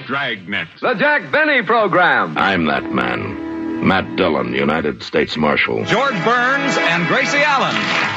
Dragnet. The Jack Benny Program. I'm that man. Matt Dillon, United States Marshal. George Burns and Gracie Allen.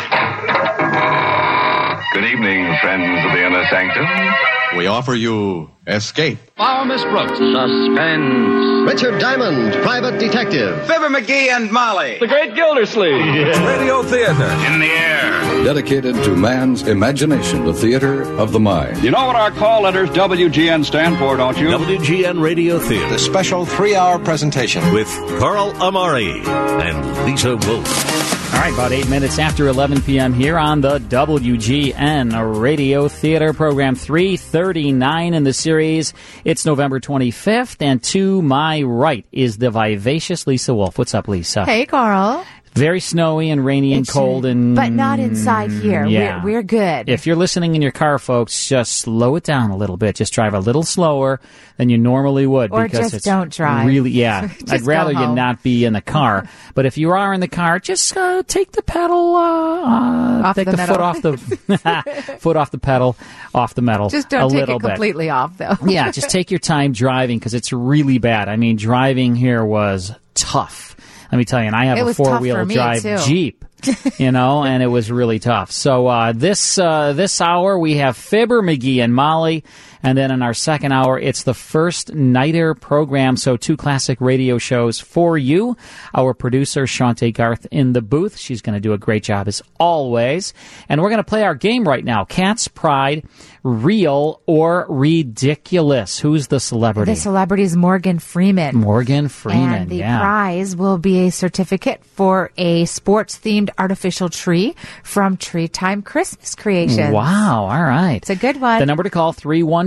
Good evening, friends of the Inner Sanctum. We offer you Escape. Follow Miss Brooks. Suspense. Richard Diamond, Private Detective. Fibber McGee and Molly. The Great Gildersleeve. Radio Theater. In the air. Dedicated to man's imagination, the theater of the mind. You know what our call letters WGN stand for, don't you? WGN Radio Theater. The special 3-hour presentation With Carl Amari and Lisa Wolf. All right, about 8 minutes after 11 p.m. here on the WGN Radio Theater program, 339 in the series. It's November 25th, and to my right is the vivacious Lisa Wolf. What's up, Lisa? Hey, Carl. Very snowy and rainy and cold, and but not inside here. Yeah. We're good. If you're listening in your car, folks, just slow it down a little bit. Just drive a little slower than you normally would, or because just it's don't drive. Really, yeah. I'd rather you home. not be in the car. But if you are in the car, just take the pedal, take the foot off the foot off the pedal, off the metal. Just don't take it completely off, though. Yeah, just take your time driving, because it's really bad. I mean, driving here was tough. Let me tell you, and I have a four-wheel drive Jeep, and it was really tough. So this hour, we have Fibber, McGee, and Molly. And then in our second hour, it's the First Nighter program. So 2 classic radio shows for you. Our producer, Shante Garth, in the booth. She's going to do a great job as always. And we're going to play our game right now. Cat's Pride, real or ridiculous? Who's the celebrity? The celebrity is Morgan Freeman. Morgan Freeman, and the prize will be a certificate for a sports-themed artificial tree from Tree Time Christmas Creations. Wow, all right. It's a good one. The number to call,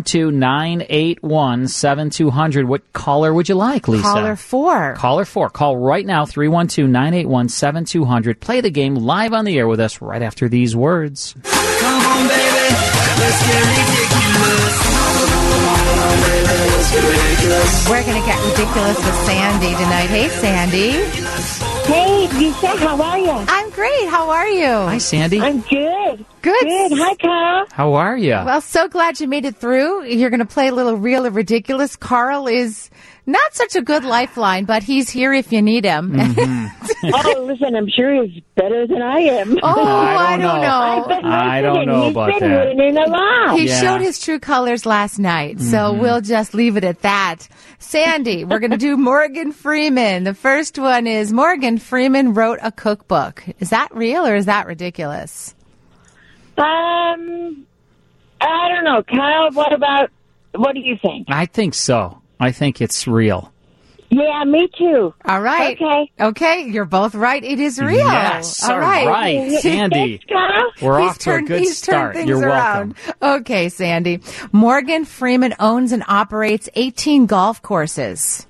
312-981-7200. What caller would you like, Lisa? Caller 4. Caller 4. Call right now, 312-981-7200. Play the game live on the air with us right after these words. Come on, baby. Let's get ridiculous. We're going to get ridiculous with Sandy tonight. Hey, Sandy. Hey, Lisa, how are you? I'm great. How are you? Hi, Sandy. I'm good. Good. Hi, Carl. How are you? Well, so glad you made it through. You're going to play a little real or ridiculous. Carl is not such a good lifeline, but he's here if you need him. Mm-hmm. Oh, listen, I'm sure he's better than I am. Oh, I don't know. I don't know about He's been that. winning a lot. He showed his true colors last night, so we'll just leave it at that. Sandy, we're going to do Morgan Freeman. The first one is Morgan Freeman wrote a cookbook. Is that real or is that ridiculous? I don't know. Kyle, what do you think? I think so. I think it's real. Yeah, me too. All right. Okay, you're both right. It is real. Yes. All right. Sandy. We're off to a good start. You're welcome. Okay, Sandy. Morgan Freeman owns and operates 18 golf courses.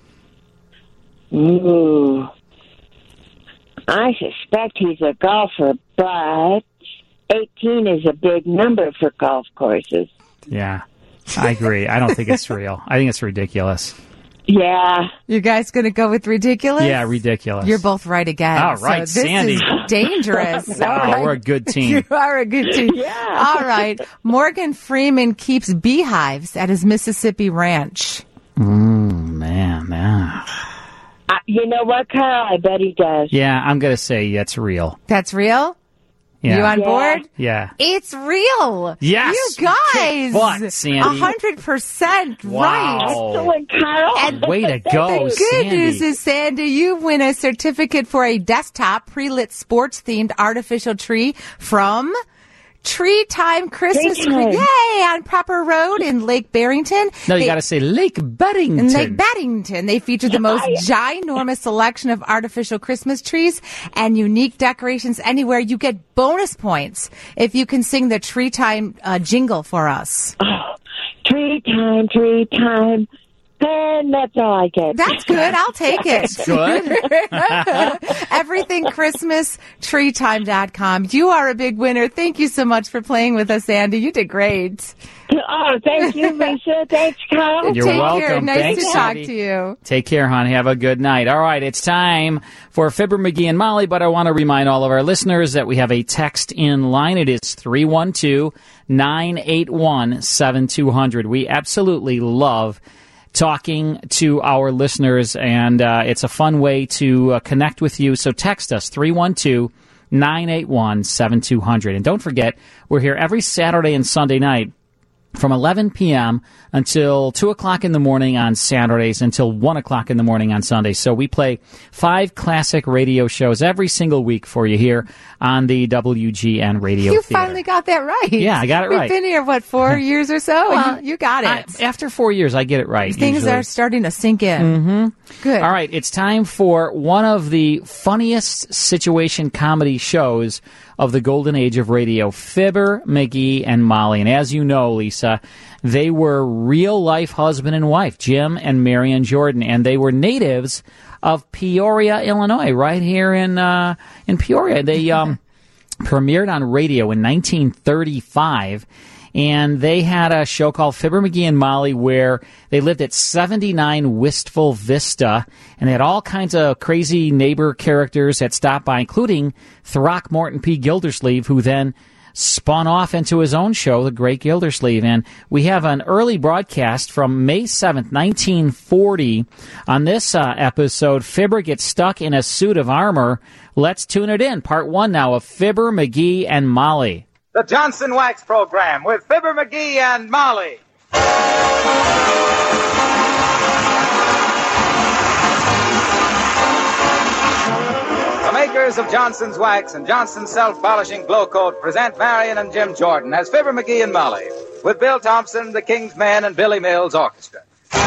Ooh. I suspect he's a golfer, but 18 is a big number for golf courses. Yeah, I agree. I don't think it's real. I think it's ridiculous. Yeah. You guys going to go with ridiculous? Yeah, ridiculous. You're both right again. All right, so this Sandy. is dangerous. Wow, right. we're a good team. You are a good team. Yeah. All right. Morgan Freeman keeps beehives at his Mississippi ranch. Man. You know what, Carl? I bet he does. Yeah, I'm going to say that's real. That's real? Yeah. You on board? Yeah. It's real. Yes. You guys. What, Sandy? 100% Wow. right. Excellent, Carl. And way to go, the good Sandy. news is, Sandy, you win a certificate for a desktop pre-lit sports-themed artificial tree from Tree Time Christmas Tree. Yay! On Proper Road in Lake Barrington. No, you got to say Lake Beddington. In Lake Beddington, they feature the most ginormous selection of artificial Christmas trees and unique decorations anywhere. You get bonus points if you can sing the Tree Time jingle for us. Oh, tree time. And that's all I get. That's good. I'll take it. That's good. Everything Christmas, treetime.com. You are a big winner. Thank you so much for playing with us, Andy. You did great. Oh, thank you, Lisa. Thanks, Carl. You're Take welcome. Care. Nice Thanks, to talk Sandy. to you. Take care, hon. Have a good night. All right, it's time for Fibber, McGee, and Molly, but I want to remind all of our listeners that we have a text in line. It is 312-981-7200. We absolutely love talking to our listeners, and it's a fun way to connect with you. So text us, 312-981-7200. And don't forget, we're here every Saturday and Sunday night from 11 p.m. until 2 o'clock in the morning on Saturdays, until 1 o'clock in the morning on Sundays. So we play 5 classic radio shows every single week for you here on the WGN Radio You Theater. finally got that right. Yeah, I got it right. We've been here, 4 years or so? Well, you got it. After 4 years, I get it right. Things usually. are starting to sink in. Mm-hmm. Good. All right, it's time for one of the funniest situation comedy shows of the golden age of radio, Fibber, McGee, and Molly. And as you know, Lisa, they were real-life husband and wife, Jim and Marian Jordan, and they were natives of Peoria, Illinois, right here in Peoria. They premiered on radio in 1935, and they had a show called Fibber, McGee, and Molly where they lived at 79 Wistful Vista, and they had all kinds of crazy neighbor characters that stopped by, including Throckmorton P. Gildersleeve, who then spun off into his own show, The Great Gildersleeve. And we have an early broadcast from May 7th, 1940. On this episode, Fibber gets stuck in a suit of armor. Let's tune it in. Part 1 now of Fibber, McGee, and Molly. The Johnson Wax Program with Fibber, McGee, and Molly. The makers of Johnson's Wax and Johnson's Self-Polishing Glow Coat present Marian and Jim Jordan as Fibber, McGee, and Molly with Bill Thompson, the King's Men, and Billy Mills Orchestra.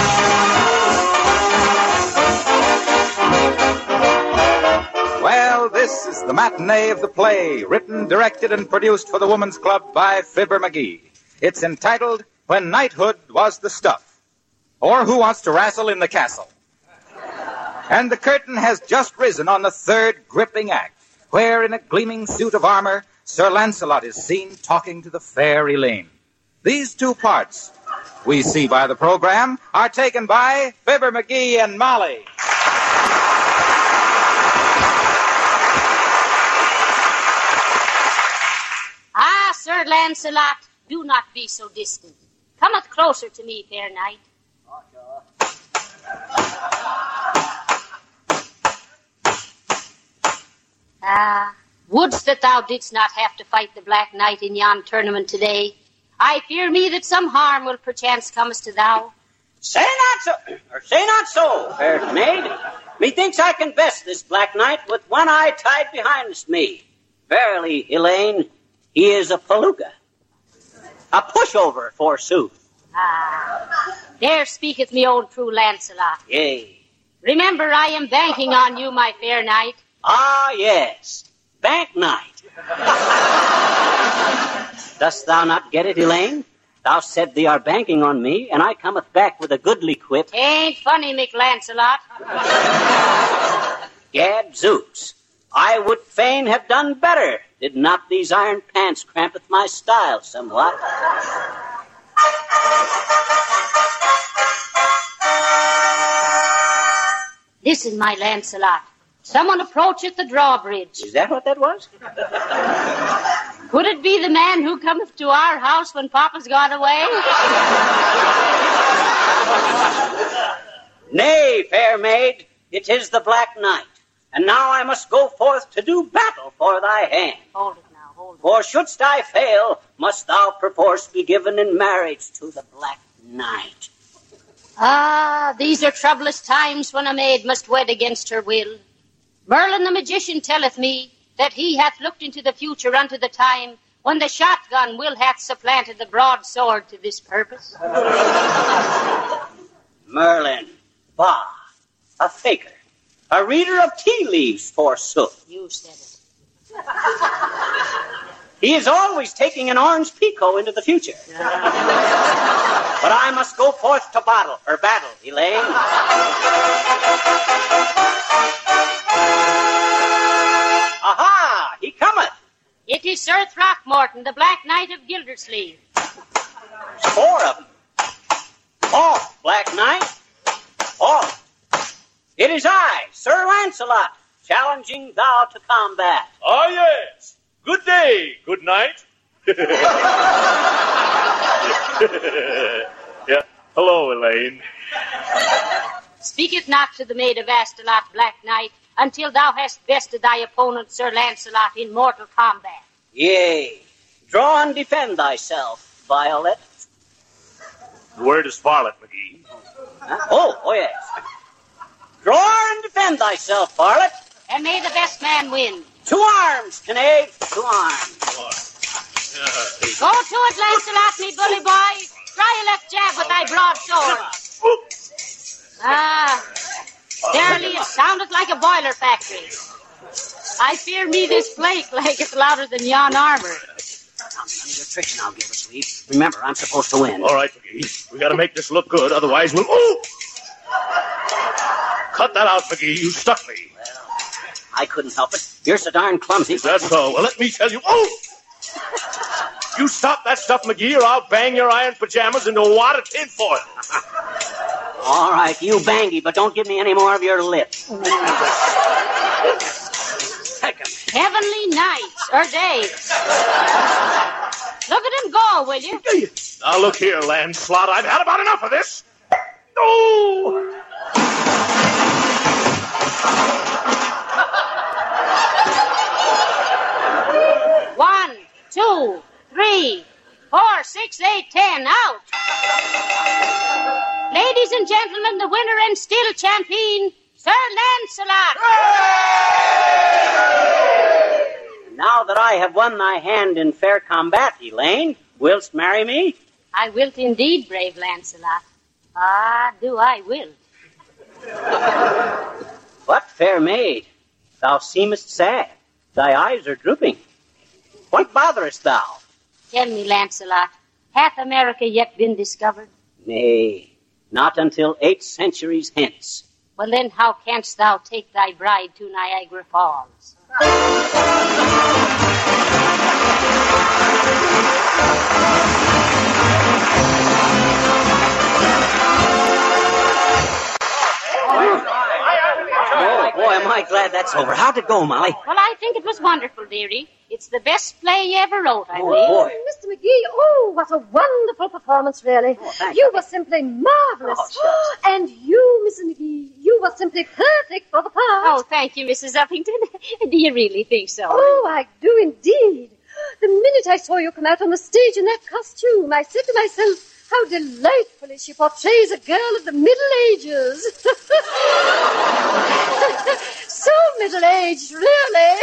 Well, this is the matinee of the play, written, directed, and produced for the Woman's Club by Fibber McGee. It's entitled When Knighthood Was the Stuff, or Who Wants to Wrestle in the Castle. And the curtain has just risen on the third gripping act, where in a gleaming suit of armor, Sir Lancelot is seen talking to the fair Elaine. These 2 parts, we see by the program, are taken by Fibber, McGee, and Molly. Ah, Sir Lancelot, do not be so distant. Cometh closer to me, fair knight. Wouldst that thou didst not have to fight the Black Knight in yon tournament today. I fear me that some harm will perchance comest to thou. Say not so, fair maid. Methinks I can best this Black Knight with one eye tied behind me. Verily, Elaine, he is a palooka. A pushover, forsooth. There speaketh me old true Lancelot. Yea. Remember, I am banking on you, my fair knight. Ah, yes. Bank night. Dost thou not get it, Elaine? Thou said thee are banking on me, and I cometh back with a goodly quip. Ain't funny, Mick Lancelot. Gad zooks. I would fain have done better, did not these iron pants crampeth my style somewhat. Listen, my Lancelot. Someone approacheth the drawbridge. Is that what that was? Could it be the man who cometh to our house when Papa's gone away? Nay, fair maid, it is the Black Knight. And now I must go forth to do battle for thy hand. Hold it now, hold it. For shouldst I fail, must thou perforce be given in marriage to the Black Knight. Ah, these are troublous times when a maid must wed against her will. Merlin the magician telleth me that he hath looked into the future unto the time when the shotgun will hath supplanted the broadsword to this purpose. Merlin, bah, a faker, a reader of tea leaves, forsooth. You said it. He is always taking an orange Pico into the future. But I must go forth to battle, Elaine. Aha! He cometh. It is Sir Throckmorton, the Black Knight of Gildersleeve. There's 4 of them. Off, Black Knight. Off. It is I, Sir Lancelot, challenging thou to combat. Ah, yes. Good day, good night. Yeah. Hello, Elaine. Speak it not to the maid of Astolat, Black Knight, until thou hast bested thy opponent, Sir Lancelot, in mortal combat. Yea. Draw and defend thyself, Violet. The word is varlet, McGee. Huh? Oh, yes. Draw and defend thyself, varlet. And may the best man win. To arms, Kinnaid, to arms. Go to it, Lancelot, me bully boy. Try a left jab with thy broadsword. Verily, it sounded like a boiler factory. I fear me this flake like louder than yon armor. None of your tricks now, Gildersleeve. Remember, I'm supposed to win. All right, McGee. We gotta make this look good, otherwise we'll... Oh! Cut that out, McGee. You stuck me. Well, I couldn't help it. You're so darn clumsy. That's so. Well, let me tell you... Oh! You stop that stuff, McGee, or I'll bang your iron pajamas into a wad of tinfoil. All right, you bangy, but don't give me any more of your lip. Heavenly nights or days. Look at him go, will you? Now, look here, Lancelot. I've had about enough of this. Oh! 1, 2, 3, 4, 6, 8, 10, out. Ladies and gentlemen, the winner and still champion, Sir Lancelot. Now that I have won thy hand in fair combat, Elaine, wilt marry me? I wilt indeed, brave Lancelot. Ah, do I will. What, fair maid? Thou seemest sad. Thy eyes are drooping. What botherest thou? Tell me, Lancelot, hath America yet been discovered? Nay, not until 8 centuries hence. Well, then how canst thou take thy bride to Niagara Falls? Oh, boy, am I glad that's over. How'd it go, Molly? Well, I think it was wonderful, dearie. It's the best play you ever wrote, I believe. Oh, boy. Mr. McGee, oh, what a wonderful performance, really. Oh, you were simply marvelous. Oh, and you, Mrs. McGee, you were simply perfect for the part. Oh, thank you, Mrs. Uppington. Do you really think so? Oh, I do indeed. The minute I saw you come out on the stage in that costume, I said to myself, how delightfully she portrays a girl of the Middle Ages. So middle-aged, really.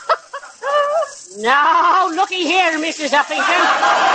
Now, looky here, Mrs. Uppington.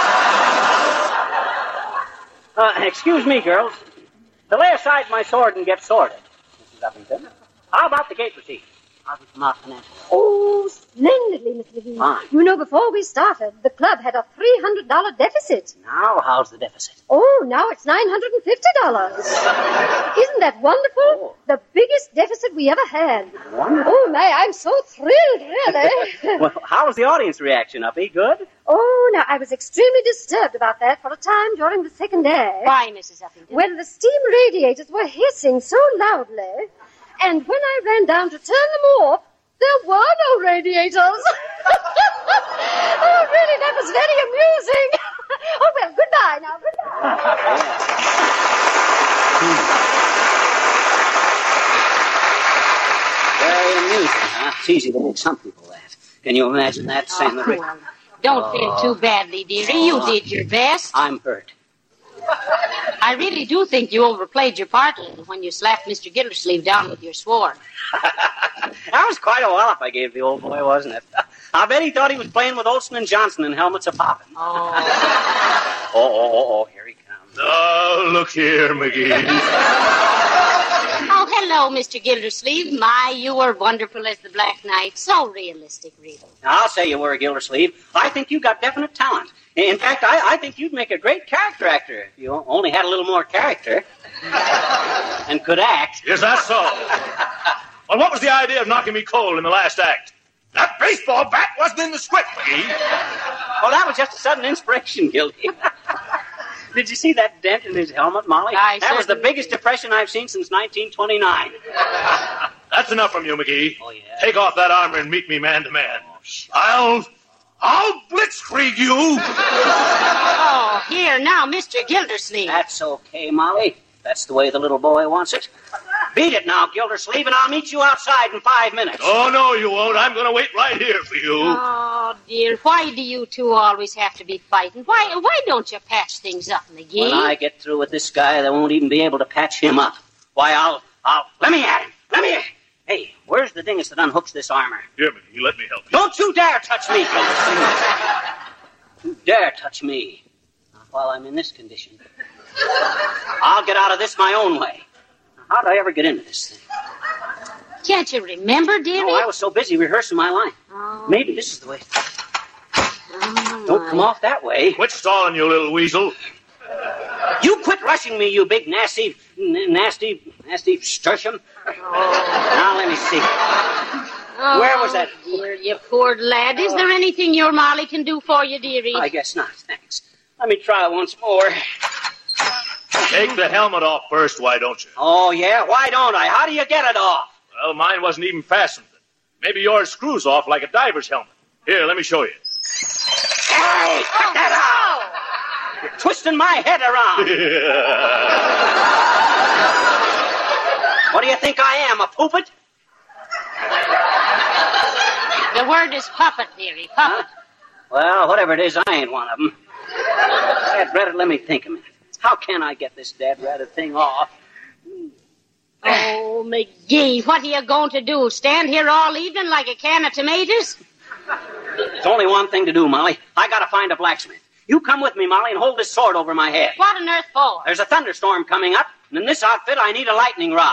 Excuse me, girls. To lay aside my sword and get sworded, Mrs. Uppington. How about the gate receipt? How's it come out financially? Oh, splendidly, Mr. McGee. Fine. You know, before we started, the club had a $300 deficit. Now, how's the deficit? Oh, now it's $950. Isn't that wonderful? Oh. The biggest deficit we ever had. Wonderful. Oh, my, I'm so thrilled, really. Well, how was the audience reaction, Uppy? Good? Oh, now, I was extremely disturbed about that for a time during the second act. Why, Mrs. Uppington? Well, the steam radiators were hissing so loudly, and when I ran down to turn them off, there were no radiators. Oh, really, that was very amusing. Oh, well, goodbye now, goodbye. Very amusing, huh? It's easy to make some people laugh. Can you imagine that, saying the Rick? Don't feel too badly, dearie. You did your best. I'm hurt. I really do think you overplayed your part when you slapped Mr. Gildersleeve down with your sword. That was quite a wallop I gave the old boy, wasn't it? I bet he thought he was playing with Olson and Johnson in helmets a popping. Oh, here he comes. Oh, look here, McGee. Oh, hello, Mr. Gildersleeve. My, you were wonderful as the Black Knight. So realistic, really. Now, I'll say you were, Gildersleeve. I think you got definite talent. In fact, I think you'd make a great character actor if you only had a little more character and could act. Is that so? Well, what was the idea of knocking me cold in the last act? That baseball bat wasn't in the script, McGee. Well, that was just a sudden inspiration, Gildy. Did you see that dent in his helmet, Molly? That was the biggest depression I've seen since 1929. That's enough from you, McGee. Oh, yeah? Take off that armor and meet me man to man. I'll blitzkrieg you. Oh, here now, Mr. Gildersleeve. That's okay, Molly. That's the way the little boy wants it. Beat it now, Gildersleeve, and I'll meet you outside in 5 minutes. Oh, no, you won't. I'm going to wait right here for you. Oh, dear, why do you two always have to be fighting? Why don't you patch things up, McGee? When I get through with this guy, they won't even be able to patch him up. Why, I'll... Let me at him. Hey, where's the dingus that unhooks this armor? Here, McGee, let me help you. Don't you dare touch me, Gildersleeve. You dare touch me. Not while I'm in this condition. I'll get out of this my own way. How'd I ever get into this thing? Can't you remember, dearie? No, I was so busy rehearsing my line. Oh. Maybe this is the way. Don't come off that way. Quit stalling, you little weasel. You quit rushing me, you big nasty stursham. Now, let me see. Oh, where was that? Dear, you poor lad. Is there anything your Molly can do for you, dearie? I guess not, thanks. Let me try once more. Take the helmet off first, why don't you? Oh, yeah? Why don't I? How do you get it off? Well, mine wasn't even fastened. Maybe yours screws off like a diver's helmet. Here, let me show you. Hey, cut that out! You're twisting my head around. What do you think I am, a puppet? The word is puppet, dearie, puppet. Huh? Well, whatever it is, I ain't one of them. Dad Ratted, let me think a minute. How can I get this Dad Ratted thing off? Oh, McGee, what are you going to do? Stand here all evening like a can of tomatoes? There's only one thing to do, Molly. I gotta find a blacksmith. You come with me, Molly, and hold this sword over my head. What on earth for? There's a thunderstorm coming up, and in this outfit, I need a lightning rod.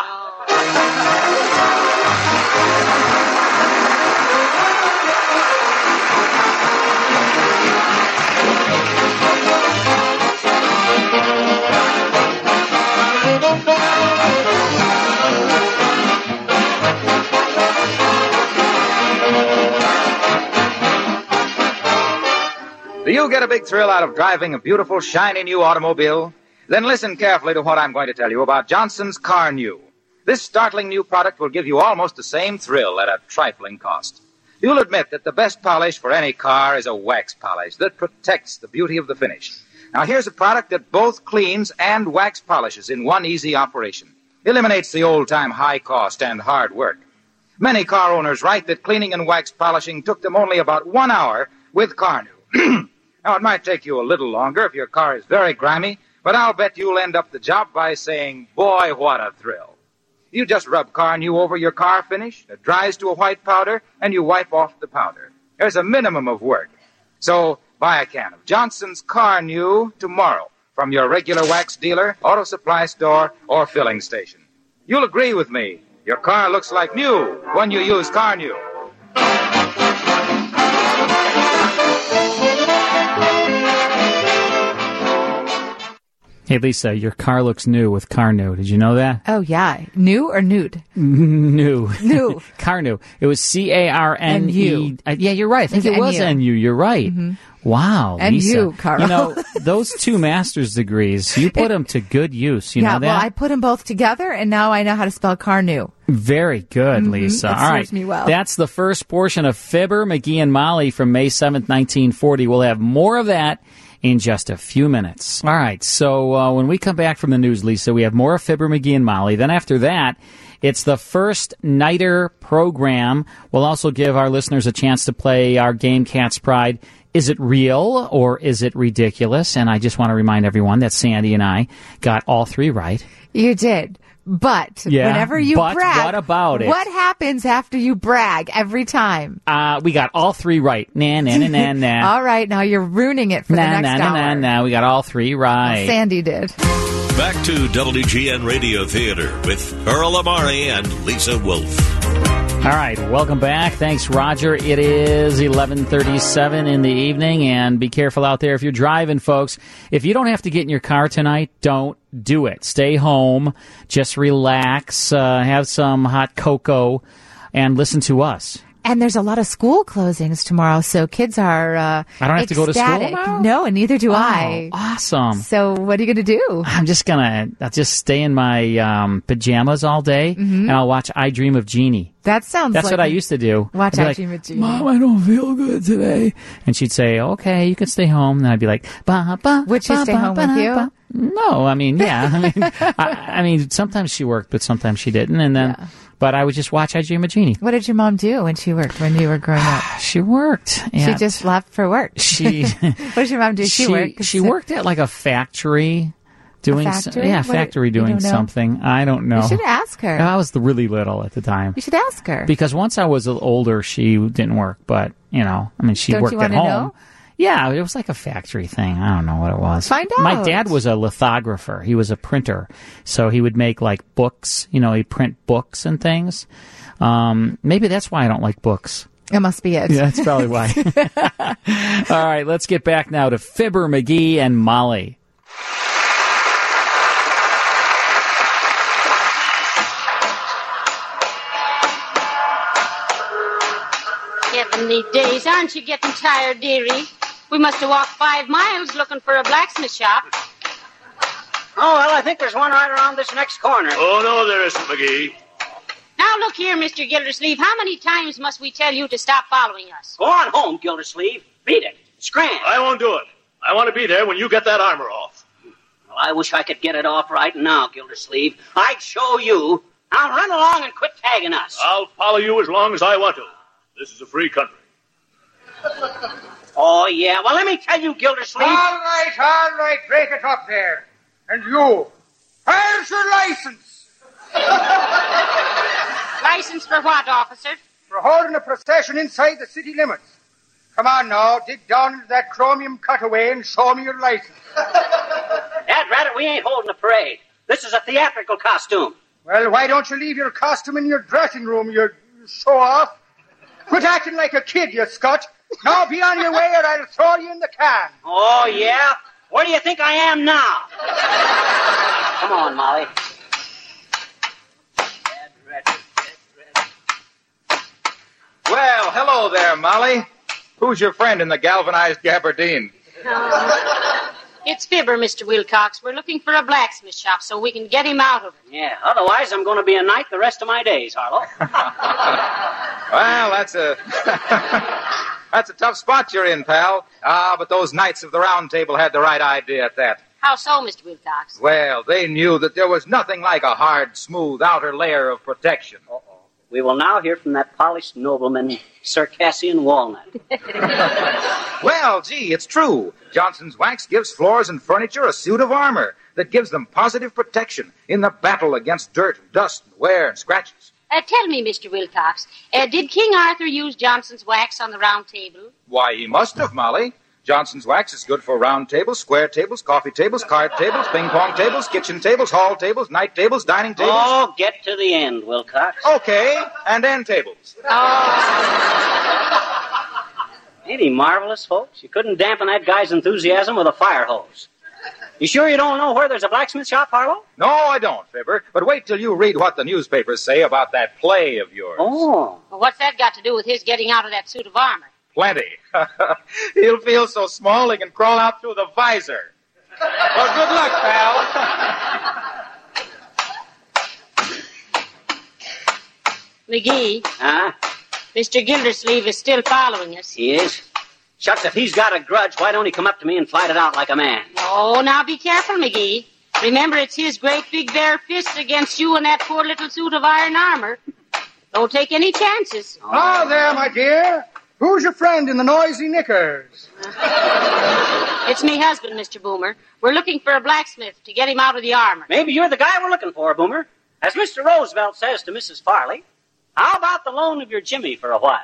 Do you get a big thrill out of driving a beautiful, shiny new automobile? Then listen carefully to what I'm going to tell you about Johnson's Car New. This startling new product will give you almost the same thrill at a trifling cost. You'll admit that the best polish for any car is a wax polish that protects the beauty of the finish. Now, here's a product that both cleans and wax polishes in one easy operation. Eliminates the old-time high cost and hard work. Many car owners write that cleaning and wax polishing took them only about 1 hour with Car New. Now, it might take you a little longer if your car is very grimy, but I'll bet you'll end up the job by saying, boy, what a thrill. You just rub Car New over your car finish, it dries to a white powder, and you wipe off the powder. There's a minimum of work. So, buy a can of Johnson's Car New tomorrow from your regular wax dealer, auto supply store, or filling station. You'll agree with me. Your car looks like new when you use Car New. Hey, Lisa, your car looks new with Car New. Did you know that? Oh, yeah. New or nude? New. New. Car New. It was C-A-R-N-E. N-U. Yeah, you're right. I think it was N-U. You're right. Mm-hmm. Wow, and Lisa. you, Carl. You know, those 2 master's degrees, you put them to good use. You know that? Yeah, well, I put them both together, and now I know how to spell Car New. Very good, Lisa. That All right. serves me well. That's the first portion of Fibber, McGee, and Molly from May 7th, 1940. We'll have more of that in just a few minutes. All right, so when we come back from the news, Lisa, we have more of Fibber, McGee, and Molly. Then after that, it's the first Nighter program. We'll also give our listeners a chance to play our game, Cat's Pride. Is it real or is it ridiculous? And I just want to remind everyone that Sandy and I got all 3 right. You did. But whenever you brag, what about it? What happens after you brag every time? We got all 3 right. Nah. All right, now you're ruining it for the next hour. Nah. We got all 3 right. Well, Sandy did. Back to WGN Radio Theater with Earl Amari and Lisa Wolf. All right, welcome back. Thanks, Roger. It is 11:37 in the evening, and be careful out there if you're driving, folks. If you don't have to get in your car tonight, don't do it. Stay home, just relax, have some hot cocoa, and listen to us. And there's a lot of school closings tomorrow, so kids are I don't have to go to school now? No, and neither do I. Awesome. So what are you going to do? I'll just stay in my pajamas all day, and I'll watch I Dream of Jeannie. That's what I used to do. Watch I Dream of Jeannie. Mom, I don't feel good today. And she'd say, okay, you can stay home. And I'd be like, would she stay home with you? No, I mean, sometimes she worked, but sometimes she didn't. And then, but I would just watch I Dream of Jeannie. What did your mom do when you were growing up? She worked. She just left for work. What did your mom do? She worked at like a factory. Doing something. I don't know. You should ask her. I was really little at the time. You should ask her. Because once I was older, she didn't work. But, she worked at home. Know? Yeah, it was like a factory thing. I don't know what it was. Find out. My dad was a lithographer. He was a printer. So he would make like books. He'd print books and things. Maybe that's why I don't like books. It must be it. Yeah, that's probably why. All right, let's get back now to Fibber, McGee, and Molly. Heavenly days, aren't you getting tired, dearie? We must have walked 5 miles looking for a blacksmith shop. Oh, well, I think there's one right around this next corner. Oh, no, there isn't, McGee. Now, look here, Mr. Gildersleeve. How many times must we tell you to stop following us? Go on home, Gildersleeve. Beat it. Scram. I won't do it. I want to be there when you get that armor off. Well, I wish I could get it off right now, Gildersleeve. I'd show you. Now, run along and quit tagging us. I'll follow you as long as I want to. This is a free country. Oh, yeah. Well, let me tell you, Gildersleeve. All right. Break it up there. And you, where's your license? License for what, officer? For holding a procession inside the city limits. Come on now, dig down into that chromium cutaway and show me your license. Dad, rather, we ain't holding a parade. This is a theatrical costume. Well, why don't you leave your costume in your dressing room, you show-off? Quit acting like a kid, you scut. Now be on your way or I'll throw you in the can. Oh, yeah? Where do you think I am now? Come on, Molly. Well, hello there, Molly. Who's your friend in the galvanized gabardine? It's Fibber, Mr. Wilcox. We're looking for a blacksmith shop so we can get him out of it. Yeah, otherwise I'm going to be a knight the rest of my days, Harlow. Well, that's a tough spot you're in, pal. But those Knights of the Round Table had the right idea at that. How so, Mr. Wilcox? Well, they knew that there was nothing like a hard, smooth outer layer of protection. We will now hear from that polished nobleman, Sir Cassian Walnut. Well, gee, it's true. Johnson's Wax gives floors and furniture a suit of armor that gives them positive protection in the battle against dirt, dust, wear, and scratches. Tell me, Mr. Wilcox, did King Arthur use Johnson's Wax on the Round Table? Why, he must have, Molly. Johnson's Wax is good for round tables, square tables, coffee tables, card tables, ping-pong tables, kitchen tables, hall tables, night tables, dining tables. Oh, get to the end, Wilcox. Okay, and end tables. Oh. Ain't he marvelous, folks? You couldn't dampen that guy's enthusiasm with a fire hose. You sure you don't know where there's a blacksmith shop, Harlow? No, I don't, Fibber. But wait till you read what the newspapers say about that play of yours. Oh. Well, what's that got to do with his getting out of that suit of armor? Plenty. He'll feel so small he can crawl out through the visor. Well, good luck, pal. McGee. Huh? Mr. Gildersleeve is still following us. He is? Shucks, if he's got a grudge, why don't he come up to me and fight it out like a man? Oh, now be careful, McGee. Remember, it's his great big bare fist against you and that poor little suit of iron armor. Don't take any chances. Oh, there, my dear. Who's your friend in the noisy knickers? It's me husband, Mr. Boomer. We're looking for a blacksmith to get him out of the armor. Maybe you're the guy we're looking for, Boomer. As Mr. Roosevelt says to Mrs. Farley, how about the loan of your Jimmy for a while?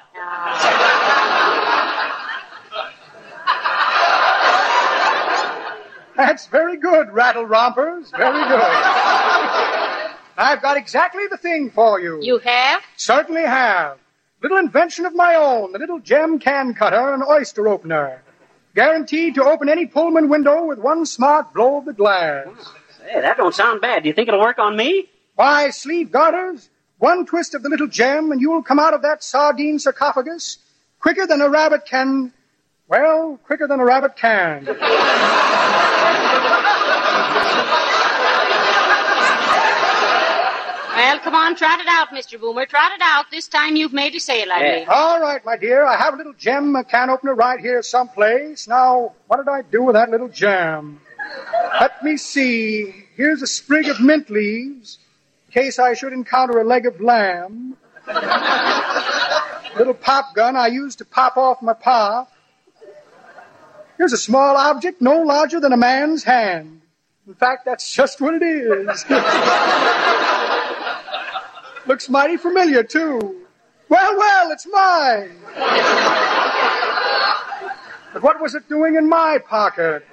That's very good, Rattle Rompers. Very good. I've got exactly the thing for you. You have? Certainly have. Little invention of my own, the little gem can cutter and oyster opener. Guaranteed to open any Pullman window with one smart blow of the glass. Hey, that don't sound bad. Do you think it'll work on me? Why, sleeve garters, One twist of the little gem, and you'll come out of that sardine sarcophagus quicker than a rabbit can. Well, quicker than a rabbit can. Well, come on, trot it out, Mr. Boomer. Trot it out. This time you've made a sale, I believe. All right, my dear. I have a little gem can opener right here someplace. Now, what did I do with that little gem? Let me see. Here's a sprig of mint leaves, in case I should encounter a leg of lamb. Little pop gun I used to pop off my pop. Here's a small object no larger than a man's hand. In fact, that's just what it is. Looks mighty familiar, too. Well, it's mine. But what was it doing in my pocket?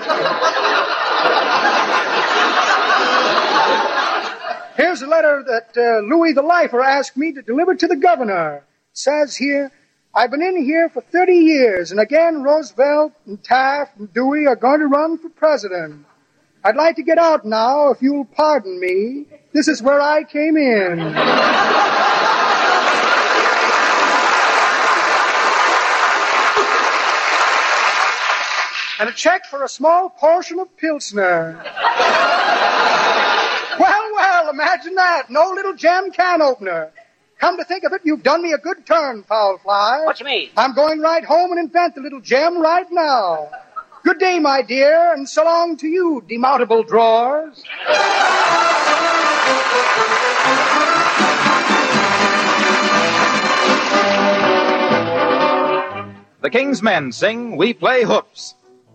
Here's a letter that Louis the Lifer asked me to deliver to the governor. It says here, I've been in here for 30 years, and again Roosevelt and Taft and Dewey are going to run for president. I'd like to get out now, if you'll pardon me. This is where I came in. And a check for a small portion of Pilsner. Well, imagine that. No little gem can opener. Come to think of it, you've done me a good turn, foul fly. What you mean? I'm going right home and invent the little gem right now. Good day, my dear, and so long to you, demountable drawers. The King's Men sing We Play Hoops.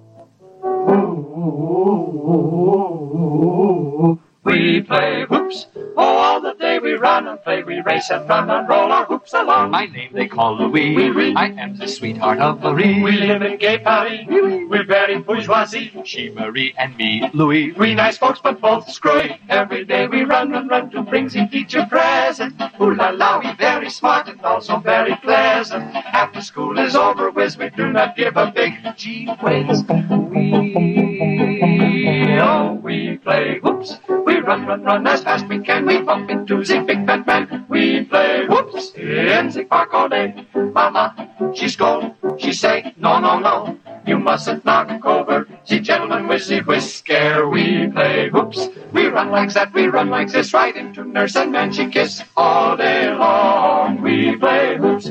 We play hoops. Oh, all the day we run and play. We race and run and roll our hoops along. My name they call Louis. I am the sweetheart of Marie. We live in gay Paris. We're very bourgeoisie. She, Marie, and me, Louis. We nice folks, but both screwy. Every day we run and run to bring the teacher present. Ooh la la, we very smart and also very pleasant. After school is over, whiz, we do not give a big gee whiz. We play hoops. We run as fast we can. We bump into the big fat man. We play whoops in the park all day. Mama, she scold, she say, no, you mustn't knock over the gentleman with the whisker. We play whoops. We run like that, we run like this, right into nurse and man she kiss all day long. We play hoops.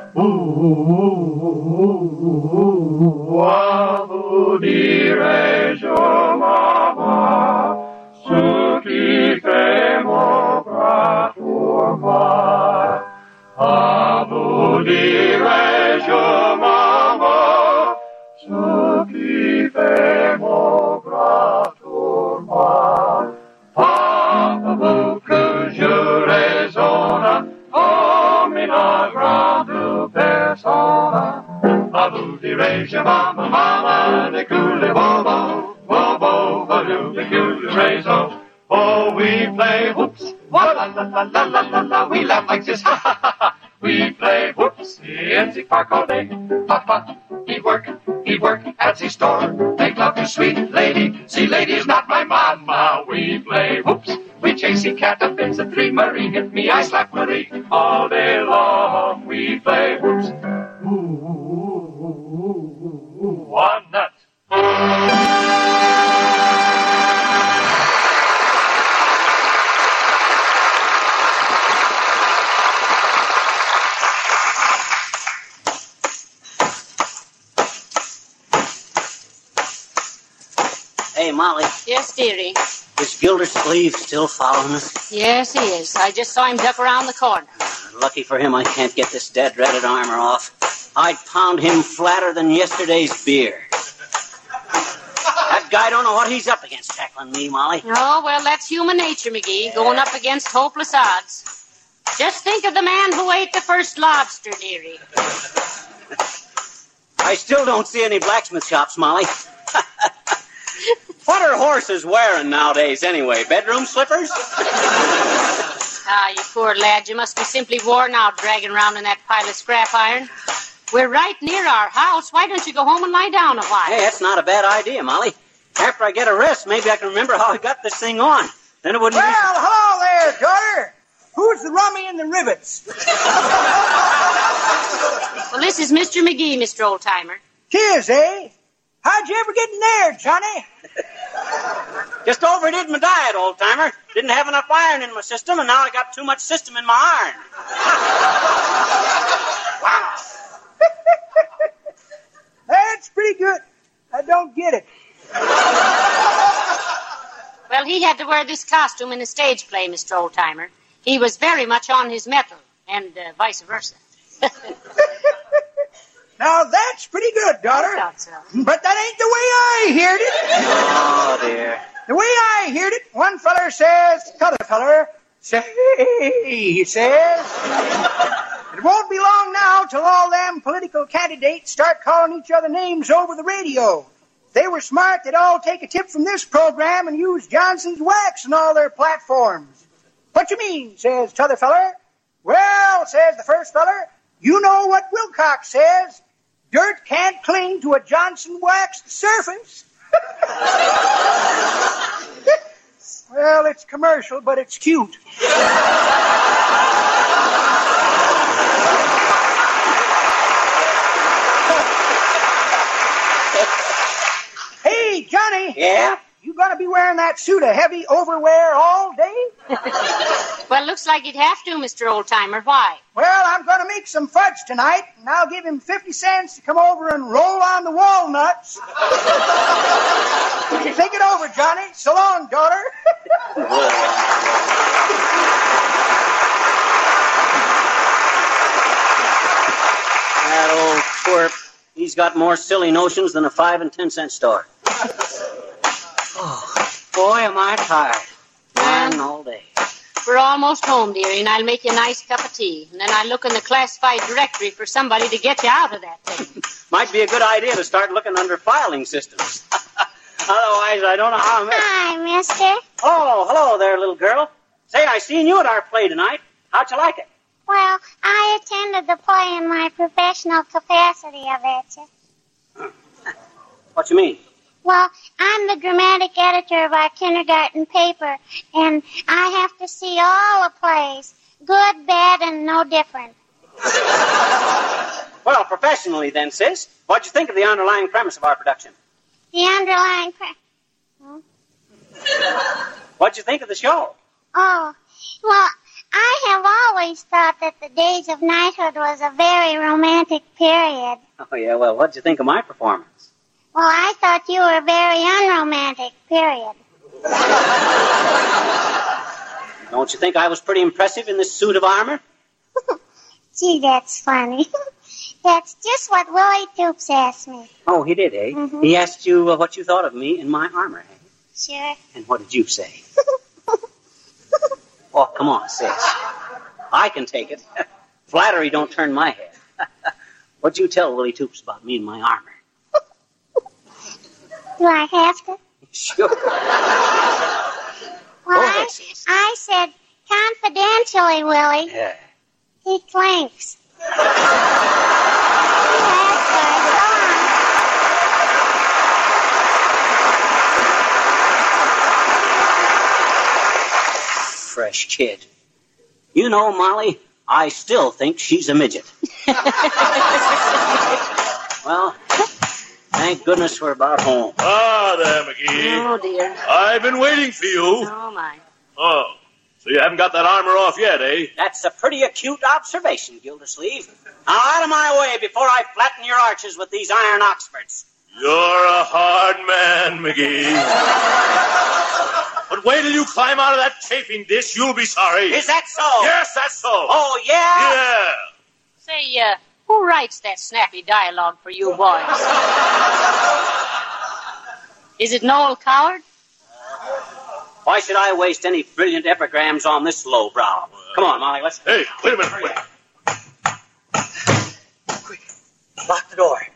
Vous dirai-je, maman, ce qui fait mon bras tourment. Ah, vous dirai-je, maman, ce qui fait mon bras tourment. Pas que je raisonne comme une grande personne. Ah, vous dirai-je, maman, de couler bobo, de couler raisin. Oh, we play whoops, la la la la la la la. We laugh like this, ha ha ha ha. We play whoops in the park all day. Papa, he'd work at the store. Make love to sweet lady. See, lady's not my mama. We play whoops. We chase the cat up in the tree. Marie hit me, I slap Marie. All day long we play whoops. One nut. Hey, Molly. Yes, dearie. Is Gildersleeve still following us? Yes, he is. I just saw him duck around the corner. Lucky for him, I can't get this dead dreaded armor off. I'd pound him flatter than yesterday's beer. That guy don't know what he's up against tackling me, Molly. Oh, well, that's human nature, McGee, going up against hopeless odds. Just think of the man who ate the first lobster, dearie. I still don't see any blacksmith shops, Molly. What are horses wearing nowadays, anyway? Bedroom slippers? Ah, you poor lad. You must be simply worn out dragging around in that pile of scrap iron. We're right near our house. Why don't you go home and lie down a while? Hey, that's not a bad idea, Molly. After I get a rest, maybe I can remember how I got this thing on. Then it wouldn't Well, hello there, daughter. Who Who's the rummy and the rivets? Well, this is Mr. McGee, Mr. Old-Timer. Tis, eh? How'd you ever get in there, Johnny? Just overdid my diet, Old-Timer. Didn't have enough iron in my system, and now I got too much system in my iron. Wow. That's pretty good. I don't get it. Well, he had to wear this costume in a stage play, Mr. Old-Timer. He was very much on his mettle, and vice versa. Now, that's pretty good, daughter. I thought so. But that ain't the way I heard it. Oh, dear. The way I heard it, one feller says to the other feller, say, he says, it won't be long now till all them political candidates start calling each other names over the radio. If they were smart, they'd all take a tip from this program and use Johnson's wax in all their platforms. What you mean, says t'other feller. Well, says the first feller, you know what Wilcox says. Dirt can't cling to a Johnson waxed surface. Well, it's commercial, but it's cute. Hey, Johnny. Yeah? You gonna be wearing that suit of heavy overwear all day? Well, looks like you'd have to, Mr. Old-Timer. Why? Well, I'm gonna make some fudge tonight, and I'll give him 50 cents to come over and roll on the walnuts. Think it over, Johnny. So long, daughter. That old twerp. He's got more silly notions than a 5 and 10 cent store. Oh, boy, am I tired. Man, all day. We're almost home, dearie, and I'll make you a nice cup of tea. And then I'll look in the classified directory for somebody to get you out of that thing. Might be a good idea to start looking under filing systems. Otherwise, I don't know how I'm... Hi, mister. Oh, hello there, little girl. Say, I seen you at our play tonight. How'd you like it? Well, I attended the play in my professional capacity, I betcha. What you mean? Well, I'm the dramatic editor of our kindergarten paper, and I have to see all the plays, good, bad, and no different. Well, professionally then, sis, what'd you think of the underlying premise of our production? The underlying What'd you think of the show? Oh, well, I have always thought that the days of knighthood was a very romantic period. Oh, yeah, well, what'd you think of my performance? Well, I thought you were very unromantic, period. Don't you think I was pretty impressive in this suit of armor? Gee, that's funny. That's just what Willie Toops asked me. Oh, he did, eh? Mm-hmm. He asked you what you thought of me in my armor, eh? Sure. And what did you say? Oh, come on, sis. I can take it. Flattery don't turn my head. What'd you tell Willie Toops about me and my armor? Do I have to? Sure. Well, I said confidentially, Willie. Yeah. He clinks. Fresh kid. You know, Molly, I still think she's a midget. Well, thank goodness we're about home. Ah, there, McGee. Oh, dear. I've been waiting for you. Oh, my. Oh, so you haven't got that armor off yet, eh? That's a pretty acute observation, Gildersleeve. Now, out of my way before I flatten your arches with these iron Oxfords. You're a hard man, McGee. But wait till you climb out of that chafing dish, you'll be sorry. Is that so? Yes, that's so. Oh, yeah? Yeah. Say, who writes that snappy dialogue for you boys? Is it Noel Coward? Why should I waste any brilliant epigrams on this lowbrow? Come on, Molly, let's... Hey, wait a minute, wait. Quick, lock the door.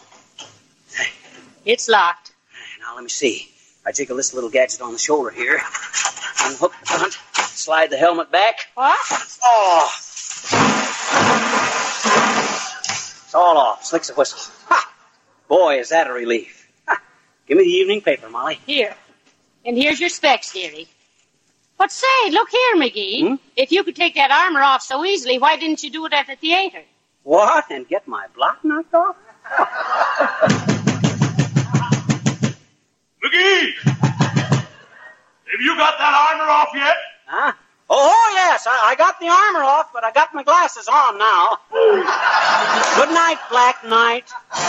It's locked. Now, let me see. I jiggle this little gadget on the shoulder here. Unhook the front, slide the helmet back. What? Oh! It's all off. Slicks a whistle. Ha! Boy, is that a relief. Ha! Give me the evening paper, Molly. Here. And here's your specs, dearie. But say, look here, McGee. If you could take that armor off so easily, why didn't you do it at the theater? What? And get my block knocked off? McGee! Have you got that armor off yet? Huh? Oh, yes, I got the armor off, but I got my glasses on now. Good night, Black Knight.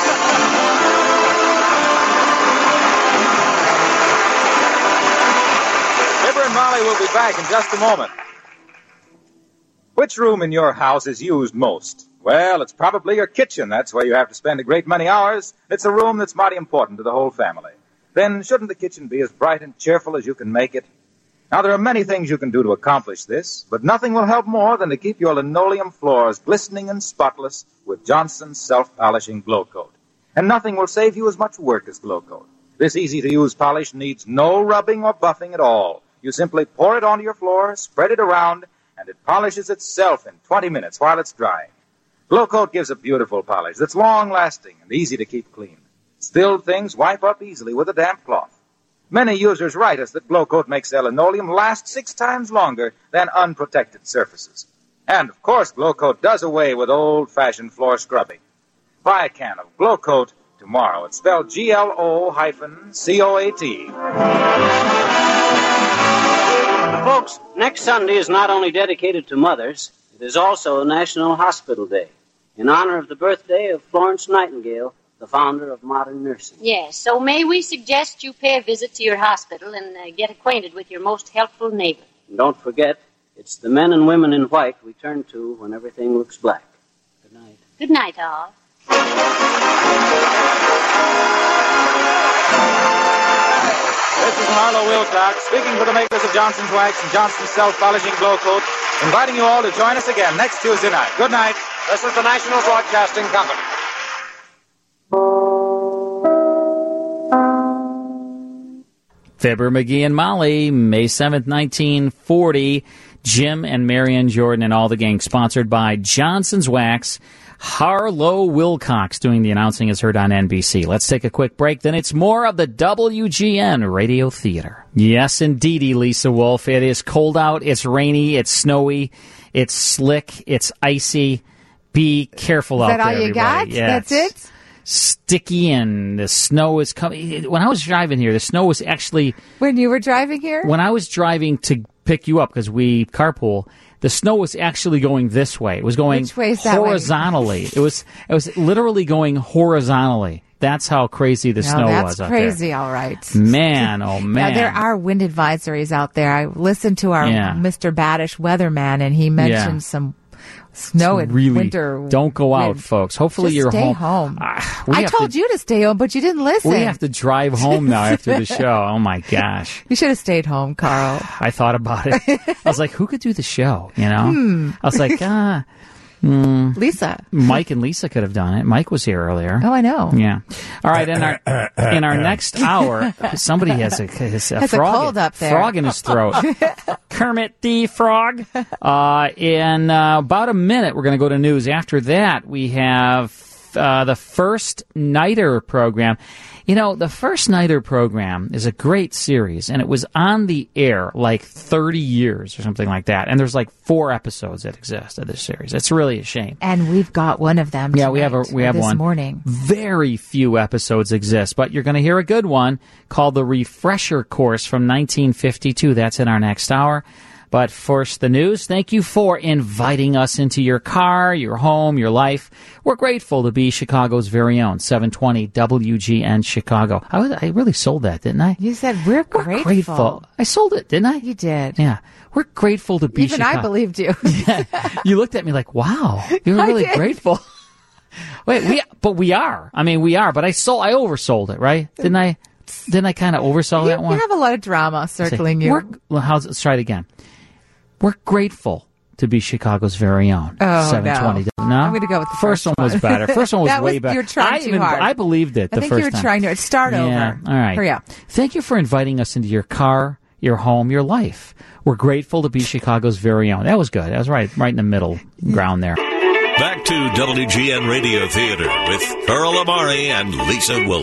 Fibber and Molly will be back in just a moment. Which room in your house is used most? Well, it's probably your kitchen. That's where you have to spend a great many hours. It's a room that's mighty important to the whole family. Then shouldn't the kitchen be as bright and cheerful as you can make it? Now, there are many things you can do to accomplish this, but nothing will help more than to keep your linoleum floors glistening and spotless with Johnson's self-polishing Glow Coat. And nothing will save you as much work as Glow Coat. This easy-to-use polish needs no rubbing or buffing at all. You simply pour it onto your floor, spread it around, and it polishes itself in 20 minutes while it's drying. Glow Coat gives a beautiful polish that's long-lasting and easy to keep clean. Spilled things wipe up easily with a damp cloth. Many users write us that Glow Coat makes their linoleum last 6 times longer than unprotected surfaces. And, of course, Glow Coat does away with old-fashioned floor scrubbing. Buy a can of Glow Coat tomorrow. It's spelled GLO-COAT. Folks, next Sunday is not only dedicated to mothers, it is also National Hospital Day, in honor of the birthday of Florence Nightingale, the founder of modern nursing. Yes, so may we suggest you pay a visit to your hospital and get acquainted with your most helpful neighbor. And don't forget, it's the men and women in white we turn to when everything looks black. Good night. Good night, all. This is Harlow Wilcox, speaking for the makers of Johnson's Wax and Johnson's Self-Polishing Glow Coat, inviting you all to join us again next Tuesday night. Good night. This is the National Broadcasting Company. Fibber, McGee, and Molly, May 7th, 1940. Jim and Marion Jordan and all the gang, sponsored by Johnson's Wax. Harlow Wilcox doing the announcing is heard on NBC. Let's take a quick break. Then it's more of the WGN Radio Theater. Yes, indeedy, Lisa Wolf. It is cold out. It's rainy. It's snowy. It's slick. It's icy. Be careful out there, everybody. Is that all you got? Yes. That's it? Sticky, and the snow is coming. When I was driving here, the snow was actually... When you were driving here? When I was driving to pick you up, because we carpool, the snow was actually going this way. It was going horizontally. It was literally going horizontally. That's how crazy the snow was out there. That's crazy, all right. Man, oh man. Now, there are wind advisories out there. I listened to our Mr. Baddish weatherman, and he mentioned some snow and winter. Don't go out, folks. Hopefully just you're stay home. I told you to stay home, but you didn't listen. We have to drive home now after the show. Oh, my gosh. You should have stayed home, Carl. I thought about it. I was like, who could do the show, you know? I was like, Lisa. Mike and Lisa could have done it. Mike was here earlier. Oh, I know. Yeah. All right. In our next hour, somebody has a frog, cold up there. Frog in his throat. Kermit the Frog. In about a minute, we're going to go to news. After that, we have the First Nighter program. You know, the First Nighter program is a great series, and it was on the air like 30 years or something like that. And there's like 4 episodes that exist of this series. It's really a shame. And we've got one of them. Yeah, we have this one. Morning. Very few episodes exist, but you're going to hear a good one called The Refresher Course from 1952. That's in our next hour. But first, the news. Thank you for inviting us into your car, your home, your life. We're grateful to be Chicago's very own 720 WGN Chicago. I really sold that, didn't I? You said we're grateful. I sold it, didn't I? You did. Yeah. We're grateful to be Chicago. Even I believed you. Yeah. You looked at me like, wow, you're really grateful. Wait, we are. I mean, we are, but I oversold it, right? Didn't I kind of oversell that one? You have a lot of drama circling you. Let's try it again. We're grateful to be Chicago's very own. Oh, 720. No? No? I'm going to go with the first one. Was better. First one was way better. You're trying too hard. I believed it the first time. I think you were trying to start over. All right. Hurry up. Thank you for inviting us into your car, your home, your life. We're grateful to be Chicago's very own. That was good. That was right in the middle ground there. Back to WGN Radio Theater with Earl Amari and Lisa Wolf.